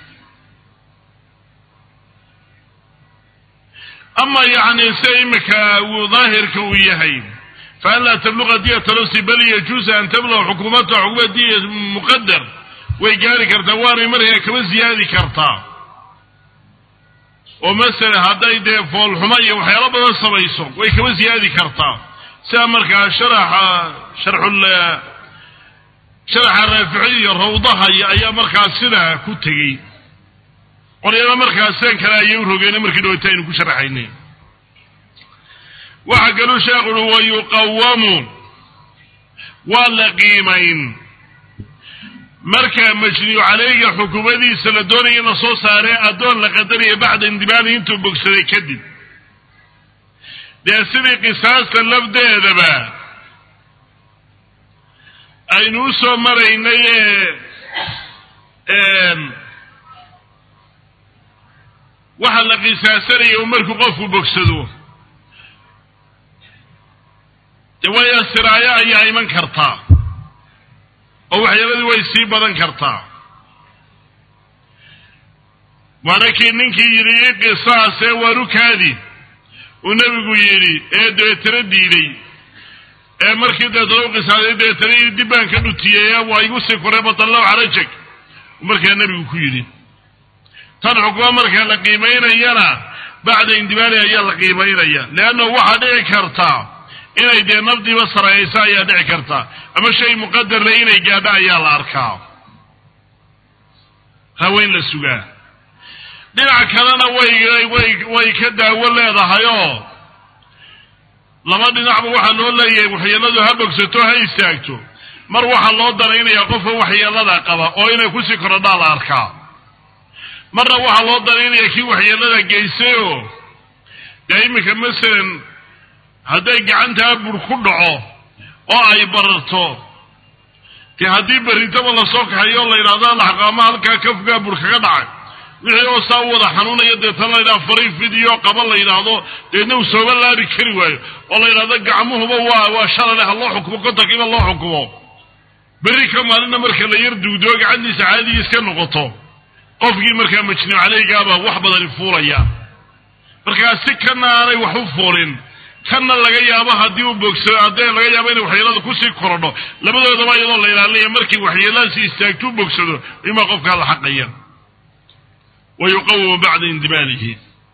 ama yacni se imika uu daahirka uu yahay فأن لا تبلغ دية نفس بل يجوز أن تبلغ حكومتها حكومة دية مقدر ويقاري كرتواني مرهي كما زيادة كرتا ومثلا هذا يدي فول حمية وحيالا بدا الصبيصو ويكما زيادة كرتا سامرك شرح شرح ال شرح الرافعية الروضها أيام مركز سنة كتغي ولينا مركز سنة كلا يورهقين مركز دوتين كشرحيني وحقلوا شاغلوا ويقوموا ولا قيمين مركا مجني عليه حكومتي سندوني نصوص عليه أدون لقدري بعد اندباني انتو بكسري كدب لأسري قصاص اللفظ ده با أي نوسو مريني وحل قصاصري ومركو قفو بكسدوه way siraaya ayaa iman kartaa oo waxyaaladii way sii badan kartaa walakin ninkii yiri qisaas ee warukaadi uu nabigu yiri ee deetira diiday ee markii dadloo qisaaday deetira dibaan ka dhutiyay waa igu sii koray badallahu arajak markaa nabigu ku yiri tan xukumo markaa la qiimeynayana bacda indibaali ayaa la qiimeynaya laana waxa dhici kartaa inay dee nabdiba saraysa ayaa dhici karta ama shay muqaddar la inay gaadho ayaa la arkaa haween la sugaa dhinaca kalena way way way ka daawo leedahay oo laba dhinacba waxa loo leeyahay waxyeeladu ha bogsato ha istaagto mar waxa loo dareenayaa qofka waxyeelada qaba oo inay ku sii korodhaa la arkaa marna waxa loo dareenayaa kii waxyeelada geysay oo daimika masalan hadday gacantaa bur ku dhaco oo ay bararto ti haddii berritaba la soo kaxayo la yidhahdo laxqaama halkaa kafgaa bur kaga dhacay wixii oo saa wada xanuunaya deetana la yidhahdo farii fidiyo qaba la yidhaahdo deedna uu sooba laabi kari waayo oo la yidhahdo gacmuhuba waa waa shalale ha loo xukumo kontankiiba loo xukumo berri ka maalina marka la yar duugdoo gacantiisa caadiga iska noqoto qofkii markaa majnuu caleygaaba wax badan fuulaya markaa si kana aanay wax u fuulin kana laga yaabo hadii uu bogsado haday laga yaabo inay waxyeelada ku sii korodho labadoodaba iyadoo la ilaaliyo markii waxyeelada si istaagto bogsado ima qofka la xaqaya ويقوم بعد اندباله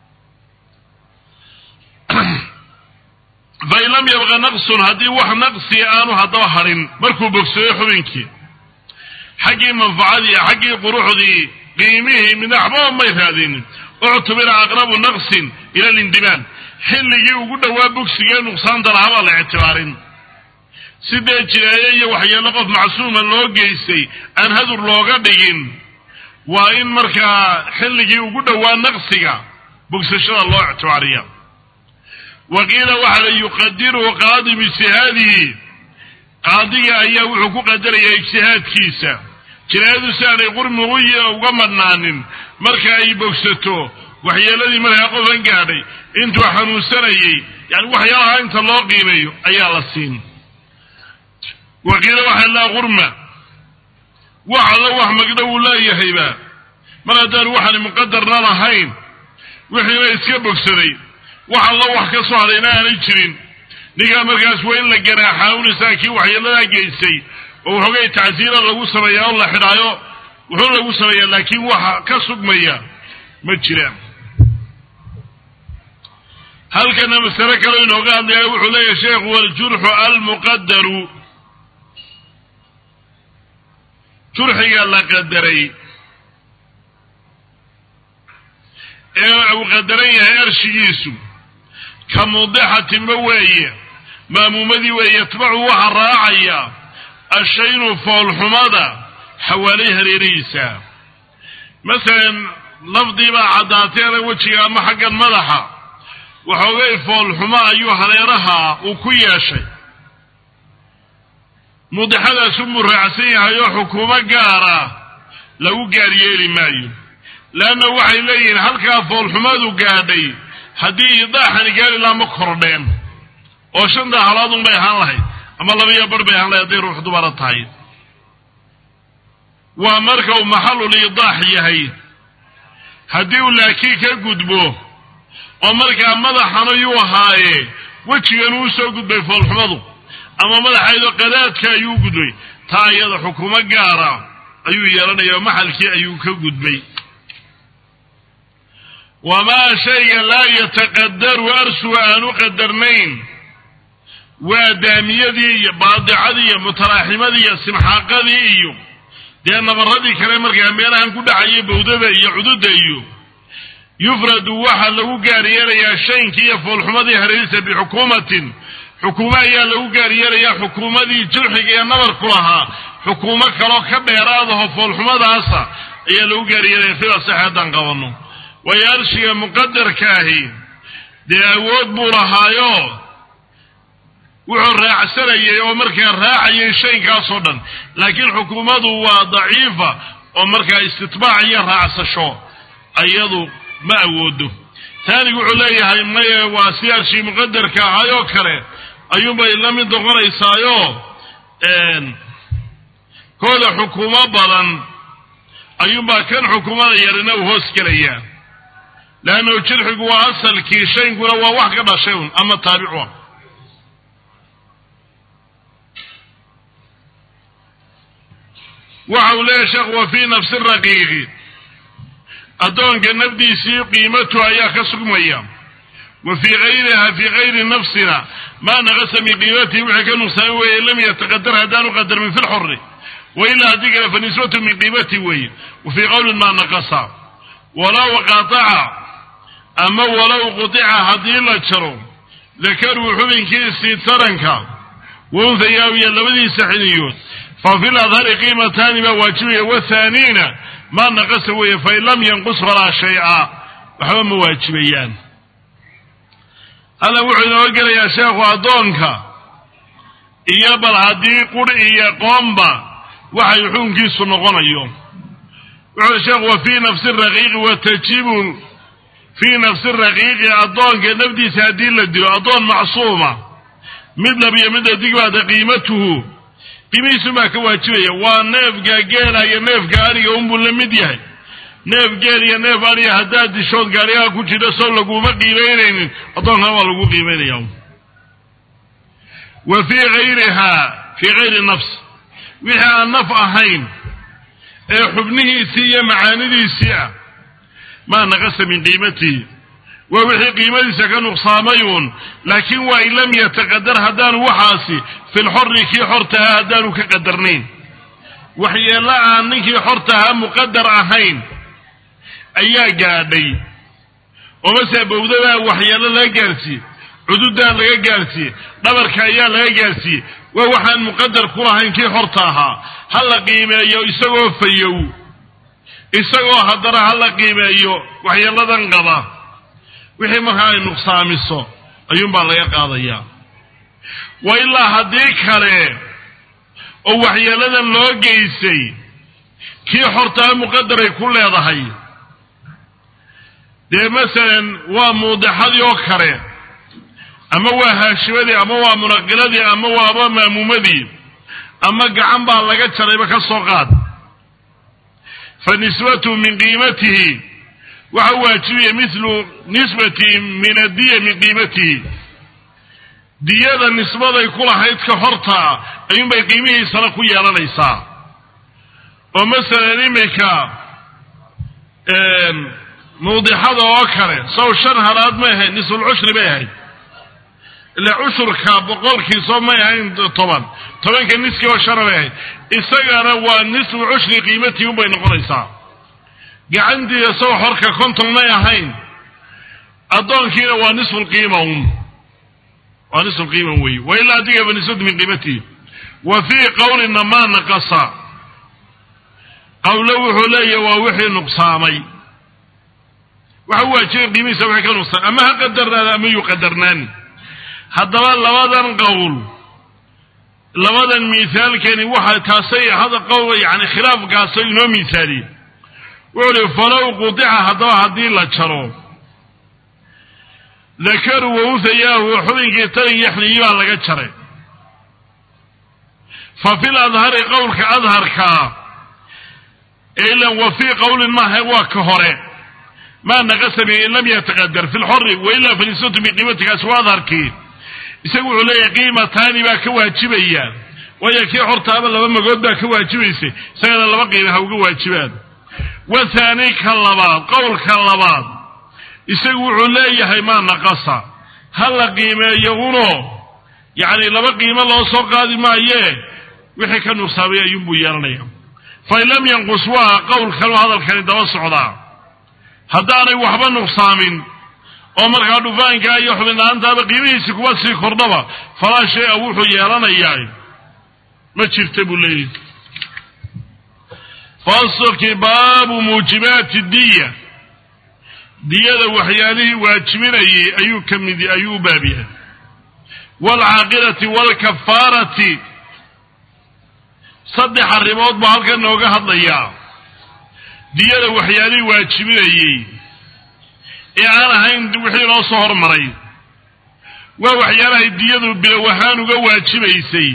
فإن لم يبغى نقص هدي وح نقصي آنو هدوهر مركو بكسوي حبينكي حقي منفعتي حقي قروحي قيمه من أحباب ما يفادين اعتبر أقرب نقص إلى الاندبال حلقي وقود وابكسي نقصان درعب الاعتبارين سيدي جلايا وحيا لقف معصوما لو جيسي أن هذو اللوغة ديين وإن مركا حلقي وقود ونقصي بكسي شاء الله اعتباريا وقيل وحلا يقدره قاضي باجتهاده قاضي أيه وحقوق دريا اجتهاد كيسا جلايا ساني قرم غيا وقمرنان مركا أي بكسته وحيا الذي مرها قفن قادي انتو حنوساني يعني وحياها انت الله قيمي ايا السين وقيل وحلا غرمة وحلا وحمقدو لا يهيبا مرها دار وحن مقدر نالهين وحيا يسكبك سري وحلا وحكا صهرينا نجرين نيقا مركز وين لقنا حاول ساكي وحيا لا جيسي وحقا تعزير الله سميا الله حرايو وحول الله سميا لكن وحا كسب ميا مجرين هل كان مسلك لنا وقال يا وحلي شيخ والجرح المقدر جرحي قال لك قدري او قدري هيرشيسو كموضحة موية ما ممدي ويتبع وحراعيا الشين فول حمادة حواليه ريريسا مثلا لفظي ما عداتين وجهي اما حق الملحة وحوغي فول حما أيها ليرها وكويا شيء مضحدا سمو الرعسية أيها حكومة قارة لو قاريالي مايو لأنه وحي لين هل كافو الحماد قادي هدي إضاحة قال لا مكردين وشن ده حلادهم بيهان الله أما الله بيبر بيهان الله يدير روح دوبارة هاي ومركو محل الإضاحية هاي هديو لكي كقدبو ومركا مدحنا يوهاي وجهنو سو قدبي فول حمدو اما مدحايدو قدادكا ايو قدبي تا يدا حكومه غارا ايو يرانيا محلكي ايو كقدبي وما شيء لا يتقدر وارسو انو قدرنين وداميدي باضعدي متراحمدي سمحاقدي ايو دي انا بردي كلام مركا ميلان كدحاي بودده iyo cududda iyo يفرد واحد لو قارير يا شين كيف والحمدي هريسة بحكومة حكومة يا لو قارير يا حكومة دي جرحك يا نظر كلها حكومة كلو كبيراده فالحمد عصا يا لو قارير في صحة قوانو ويرشي مقدر كاهي دي أود برهايو وعرع سرية ومركا راعي شين كاصدا لكن حكومته ضعيفة ومركا استتباعي راعس شو أيضو ما أوده ثاني يقول لي هاي ما واسير شيء مقدر كهايو كره أيوب لم يدغر إسايو إن كل حكومة بدن أيوب كان حكومة يرنا وهوس كريا لأنه تلحق وأصل كي شيء يقول هو واحد كذا شيء أما تابعه وحوله شغوة في نفس الرقيق أدون كنبدي سي قيمته أيها كسقمية وفي غيرها في غير نفسنا ما نقص من قيمته وحكا نساوي لم يتقدرها دانو قدر من في الحر وإلا هديك فنسبته من قيمته وي وفي قول ما نقصها ولو قاطع أما ولو قطع هدي الله تشرو ذكروا حبين كيسي ترنكا وانثى ياويا لبدي سحنيون ففي الأظهر قيمتان ما واجبية والثانين ما نقص وي فإن لم ينقص ولا شيئا وحبا مواجبيان هذا وحنا وقال يا شيخ وعدونك إيا بالعدي قرئي قومبا وحي يحون كيسو نغن اليوم وحنا شيخ وفي نفس الرقيق والتجيب في نفس الرقيق عدونك نبدي سادين لديو عدون معصومة مثل بيمد ديك بعد قيمته قيميسو ما كواجبية ونفقا قيلا يا نفقا أريا أمبو لمديها neef geel iyo neef ariya haddaad dishood gaariyaha ku jira soo laguma qiimaynaynin addoonkan waa lagu qiimaynaya wa fii gayriha fii gayri nafs wixii aan naf ahayn ee xubnihiisii iyo macaanidiisii ah maa naqasa min qiimatihi waa wixii qiimadiisa ka nuqsaamayuun laakiin waa in lam yataqadar haddaanu waxaasi filxorri kii xortahaa haddaanu ka qadarnayn waxyeella aan ninkii xortahaa muqadar ahayn ayaa gaadhay oo mase bowdada waxyeelo laga gaarsiiyey cududaa laga gaarsiiyey dhabarka ayaa laga gaarsiiyey waa waxaan muqadar ku lahayn kii xorta ahaa ha la qiimeeyo isagoo fayow isagoo haddana ha la qiimeeyo waxyeeladan qaba wixii markaa ay nuqsaamiso ayuunbaa laga qaadayaa wa ilaa haddii kale oo waxyeeladan loo geysay kii xortaa muqadaray ku leedahay dee masalan waa muudixadii oo kale ama waa haashimadii ama waa munaqiladii ama waaba maamuumadii ama gacan baa laga jarayba ka soo qaad fa nisbatu min qiimatihi waxa waajibaya mithlu nisbati min addiya min qiimatihi diyada nisbaday ku lahayd ka hortaa ayuunbay qiimihiisana ku yeelanaysaa oo masalan iminka موضحة وكره سو شن هراد ما هي نصف العشر ما هي إلا عشر كابقول كي صو ما هي طبعا طبعا كان نسكي وشر ما هي إستجارة ونصف العشر قيمتي يوم بين قريصا عندي سو حركة كنتم ما هين أظن كذا ونصف القيمة ونصف القيمة وي وإلا دي بنسد من قيمتي وفي قول إن ما نقص قوله حلي ووحي نقصامي وهو شيء قيمي سوى كانوا صار أما قدرنا أما يقدرنان هذا لوادن قول لوادن مثال كان واحد تاسي هذا قول يعني خلاف قاسي نو مثالي وعلي فلو قطع هذا هدي لا جرو ذكروا ووثياه حبين كتري يحني على جري ففي الأظهر قولك أظهرك إلا وفي قول ما هو كهره ما نقص به إن لم يتقدر في الحر وإلا في النسوة بقيمتك أسوى أظهرك يسوي عليه قيمة ثانية كواجبية ويكي حرطة أبدا لما قلت بها كواجبيسي سيدا لما قيمها وكواجبان وثاني كاللباد قول كاللباد يسوي عليه ما نقص هل قيمة يغنو يعني لما قيمة الله سوق هذه ما إيه وحي كان نصابي أيوب يرني فإن لم ينقصوها قول كانوا هذا الكلام دوسع ذا هداري وحبا نقصامين ومر قالوا فان كان يحبن أنت بقيمه سكواسي خردبا فلا شيء أوحو يرني إياه ما تشفتبوا لي فاصل كباب موجبات الدية دية وحيانه واجمين أيو كم دي أيو بابها والعاقلة والكفارة صدح الرموت بحالك النوغة هضيا ديالة وحياني واجبين ايي اعانا هين وحي لو صهر مري ووحيانا الديالة بلوحانوغا واجب ايسي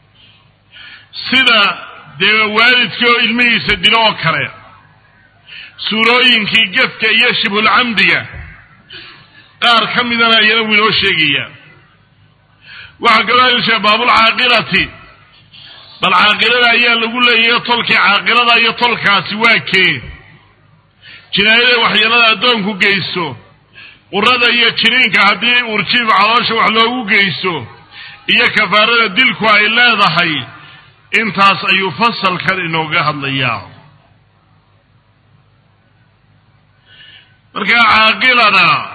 سيدا دي والدكو الميسة دلو كري سوروين كي قفك يشبه العمدية قار كمدنا ينوي لو شيقيا وحقلا يشباب العاقلة بل عاقلة أيها اللي يقول لي يطلق عاقلة يطلق سواكي جناية وحيانا أدونكو قيسو ورد أيها جنينك هدي ورشيف علاش وحلوه قيسو إيا كفارة دلكو إلا ضحي انتاس أيو فصل كالإنو قهد لياه مركا عاقلنا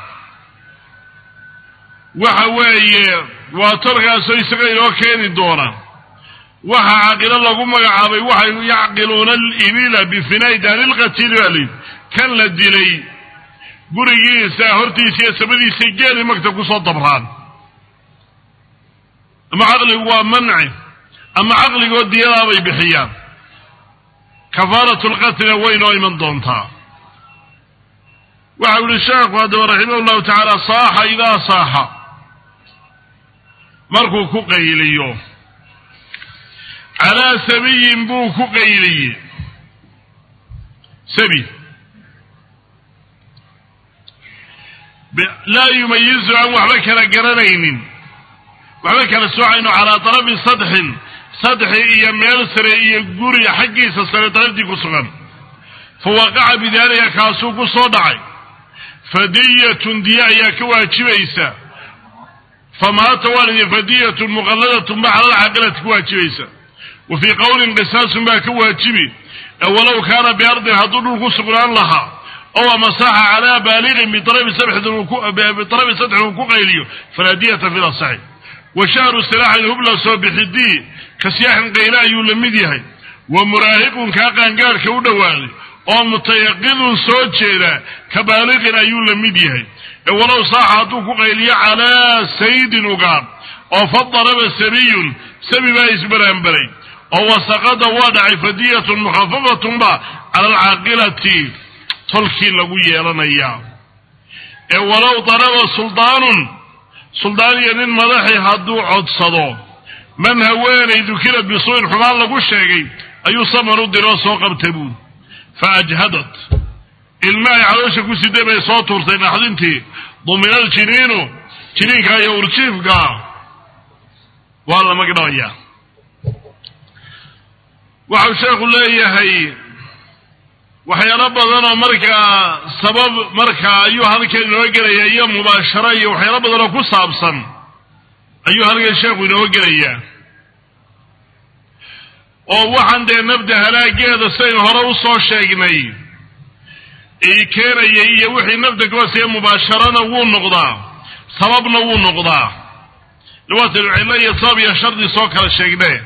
وحوية وطلق سيسقى إلو كيني دونا waxa caaqilo lagu magacaabay waxay yacqiluuna al-ibila bi finaydan al-qatil walid kan la dilay gurigiisa hortiisa sabadiisa geeli magta ku soo dabraan ama aqligu waa manci ama aqligu diyada bay bixiyaan kafaratu al-qatl wayno iman doonta waxa uu sheekhu hada rahimahullahu ta'ala saaha ila saaha markuu ku qayliyo على سبي بوك قيلي سبي لا يميز عن وحبك لقرنين وحبك لسوعين على طرف سطح سطح يميل سري يقوري حقي سسرطردي كسغن فوقع بذلك كاسوك صدعي فدية دياء كواجبيسا فما توالي فدية مغلظة على العقلة كواجبيسا وفي قول قساس ما كواجبي ولو كان بأرض هدول قصقران لها أو مساحة على بالغ بطرف سبح بطرف سطح الوقوق إليه فلا دية في الصحيح وشهر السلاح الهبلة صبح الدي كسياح قيلاء يلمديه ومراهق كاقان قال كودوالي أو متيقظ صوتشيرا كبالغ يلمديه ولو صاح هدوك إليه على سيد وقام أو فضرب سبي سبي ما يسبران بري أو سقط وضع فدية مخففة با على العاقلة تلكي لقوية لنا إياه ولو ضرب سلطان سلطان ينين مدحي هدو عد صدو من هوين يذكرت بصوين حمال لقو الشيقي أيو سمروا الدراسة وقبتبون فأجهدت الماء علوش كوسي ديبا صوت ورسين أحدنتي ضمن الجنينو جنين كا يورشيف قا والله ما قدر إياه waxau sheekhu leeyahay waxyaalo badan oo marka sabab marka ayuu halkeen inoo gelaya iyo mubaashara iyo waxyaalo badan oo ku saabsan ayuu halkeen sheekhu inoo gelaya oo waxaan dee nabda halaageeda sayn hore u soo sheegnay ee keenaya iyo wixii nabda goosay mubaasharana wuu noqdaa sababna wuu noqdaa lawaatil cilaya sabab iyo shardi soo kala sheegnay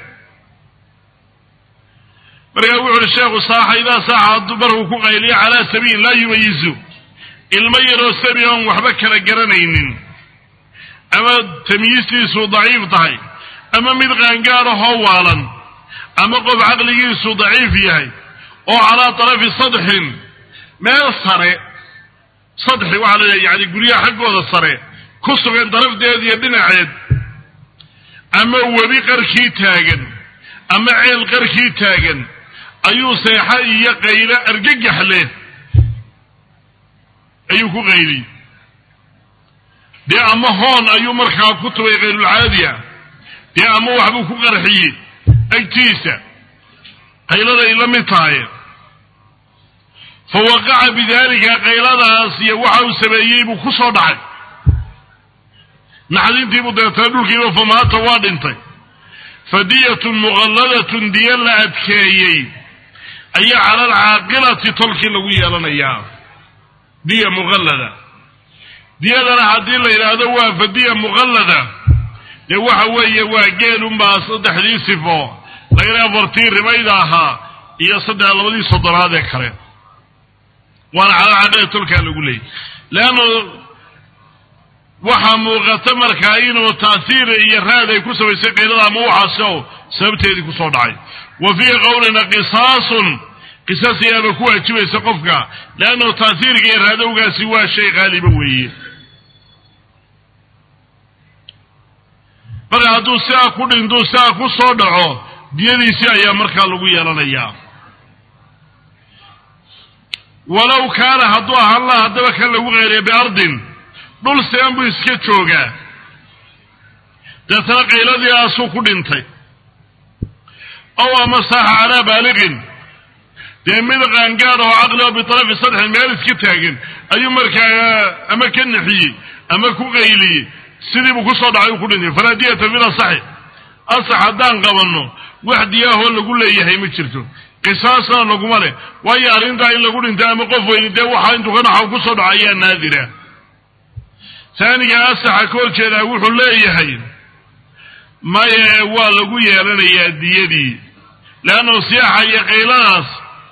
marka wuxuu sheekhu saaxa ila saaxa barhu ku qayliya ala sabiil la yumayizu ilma yaro sabiyan waxba kala garanaynin ama tamyiistiisu daciif tahay ama mid qaangaar ah waalan ama qof aqligiisu daciif yahay oo ala tarafi sadxin meel sare saddex waxa yani guriyaha xaggooda sare ku sugan darafdeed iyo dhinaceed ama webi qarkii taagan ama ceel qarkii taagan ayuu seexa iyo qaylo argagax leh ayuu ku qayli dee ama hoon ayuu markaa ku tubay qaylul caadiya dee ama waxbuu ku qarxiyey agtiisa qaylada ay la mid tahay fawaqaca bidaalika qayladaas iyo waxa uu sameeyey buu ku soo dhacay naxdintiibuu deetana dhulkiiba famaata waa dhintay fadiyatun muqalladatun diya la adkeeyey ayaa cala alcaaqilati tolkii lagu yeelanayaa diya muqallada diyadana haddii la yidhaahdo waa fadiya muqallada dee waxa weeye waa geel unbaa saddexdii sifo lagana afartii ribayda ahaa iyo saddex labadii soddonaad ee kale waana cala alcaaqilati tolkaa lagu leeyay leanno waxaa muuqata markaa inuu taasiir iyo raad ay ku samaysay qaylada ama waxaasi oo sababteedii kusoo dhacay wa fii qowlina qisaasun qisaas ayaaba ku waajibaysa qofka leanno taasiirka iyo raadowgaasi waa shay qaaliba weeye marka hadduu sidaa ku dhintuu sidaa ku soo dhaco diyadiisii ayaa markaa lagu yeelanayaa walow kaana hadduu ahaan laha haddaba kan lagu qayliya biardin dhul sidan buu iska joogaa deetana qayladii aasuu ku dhintay ow ama saaxa calaa baaliqin dee mid qaangaad oo caqli oo bitarafi sadxin meel iska taagan ayuu markaa ama ka nixiyey ama ku qayliyey sidii buu ku soo dhacay uu ku dhintay falaa diyata fil asaxi asax haddaan qabanno wax diyaahoo lagu leeyahay ma jirto qisaasna laguma leh waayo arrintaa in lagu dhinta ama qof weyni dee waxaa intuu ka dhaxa ku soo dhaco ayaa naadira taaniga asaxa ka horjeedaa wuxuu leeyahay maye waa lagu yeelanayaa diyadii leanno siyaaxa iyo qayladaas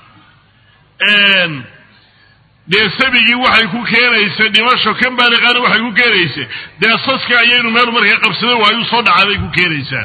dee sabigii waxay ku keenaysa dhimasho kan baaliqaana waxay ku keenaysa dee saska ayaynu meel markaa qabsada waayu soo dhacaa bay ku keenaysaa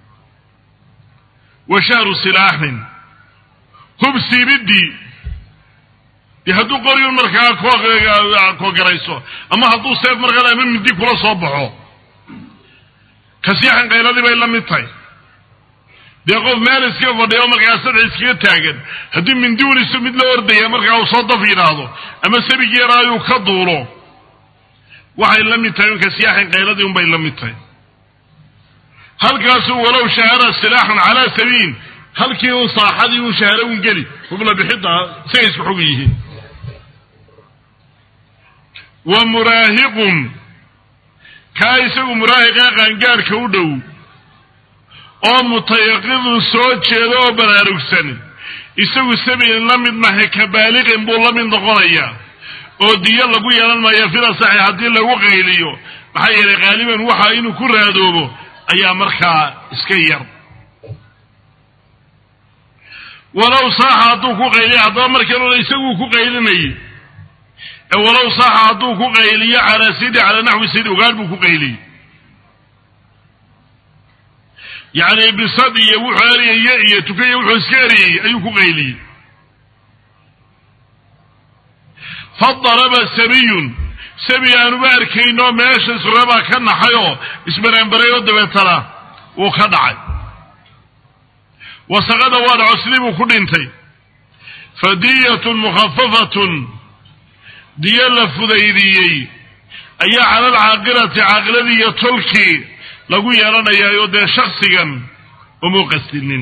wa shahru silaaxin hubsiibidii dee hadduu qoryun markaa koogarayso ama hadduu seef markaa ama mindi kula soo baxo kasiixan qayladii bay la mid tahay dee qof meel iska fadhiyo markaa sadci iskaga taagan haddii mindiunisu mid la ordaya markaa uu soo daf yidhaahdo ama sabigii yaraayuu ka duulo waxay la mid tahay kasiixan qayladii unbay la mid tahay halkaasuu walow shahara silaaxan calaa sabiin halkii un saaxadii un shahara un geli hubla bixidda isagay isku xog yihiin wa muraahiqun kaa isagu muraahiqaa qaangaarka u dhow oo mutayaqidun soo jeedo oo baraarugsan isagu sabiin la mid mahay ka baaliqin buu la mid noqonayaa oo diyo lagu yeelan maya fil asaxi haddii lagu qayliyo maxaa yeelay qaaliban waxa inuu ku raadoobo ayaa markaa iska yar walow saaxa hadduu ku qayliyo haddaba markanuna isaguu ku qaylinayay ee walow saaxa hadduu ku qayliyo calaa sidi calaa naxwi sidi ogaal buu ku qayliyey yacni bisad iyo wuxuu eriyaya iyo tukaya wuxuu iska eriyey ayuu ku qayliyey fadaraba sabiyun sabi aanuba arkaynoo meesha isreebaa ka naxay oo isbaraanbarayoo dabeetana wuu ka dhacay wasaqada waa dhaco sidii buu ku dhintay fadiyatun mukhafafatun diyo la fudaydiyey ayaa cala alcaaqilati caaqiladii iyo tolkii lagu yeelanayaayoo dee shaksigan umuu qastinin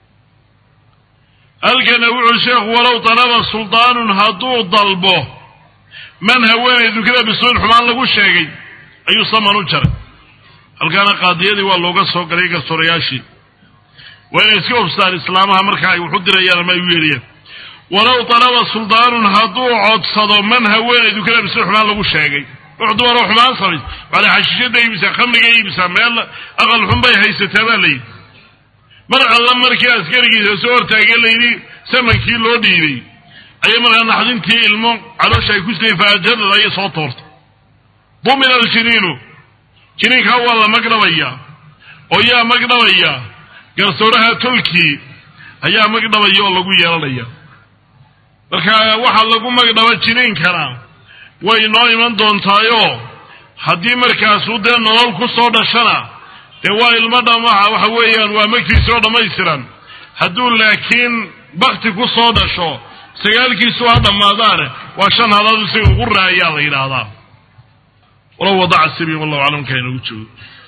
halkana wuxuu sheekhu walow dalaba suldaanun hadduu dalbo man haweenay dukada bisuun xumaan lagu sheegay ayuu saman u jaray halkaana qaadiyadii waa looga soo galay garsoorayaashii waa inay iska hubstaan islaamaha marka ay waxu dirayaan ama ay u yeeliyaan walow dalaba suldaanun hadduu codsado man haweenay dukada bisuun xumaan lagu sheegay ruux dumaroo xumaan samays waala xashiishada iibisa khamriga iibisa meel aqal xun bay haysataa baa layidhi mar alla markii askarigiisa soo hortaagay layidhi samankii loo dhiibay ayay markaa naxdintii ilmo caloosha ay ku siday faajadada ayay soo toortay dumina aljiniinu jiniinkaa waa la magdhabayaa oo yaa magdhabaya garsooraha tolkii ayaa magdhabaya oo lagu yeelanaya marka waxa lagu magdhaba jirin kara way noo iman doontaayo haddii markaas uu dee nolol ku soo dhashana dee waa ilmo dhamaha waxa weeyaan waa magtiisoo dhammaystiran hadduu laakiin bakti ku soo dhasho sagaalkiisu ha dhammaadaane waa shan halaad si ugu raayaa la yidhaahdaa walow wadaca sabiil wallahu aclam kayna ugu joogo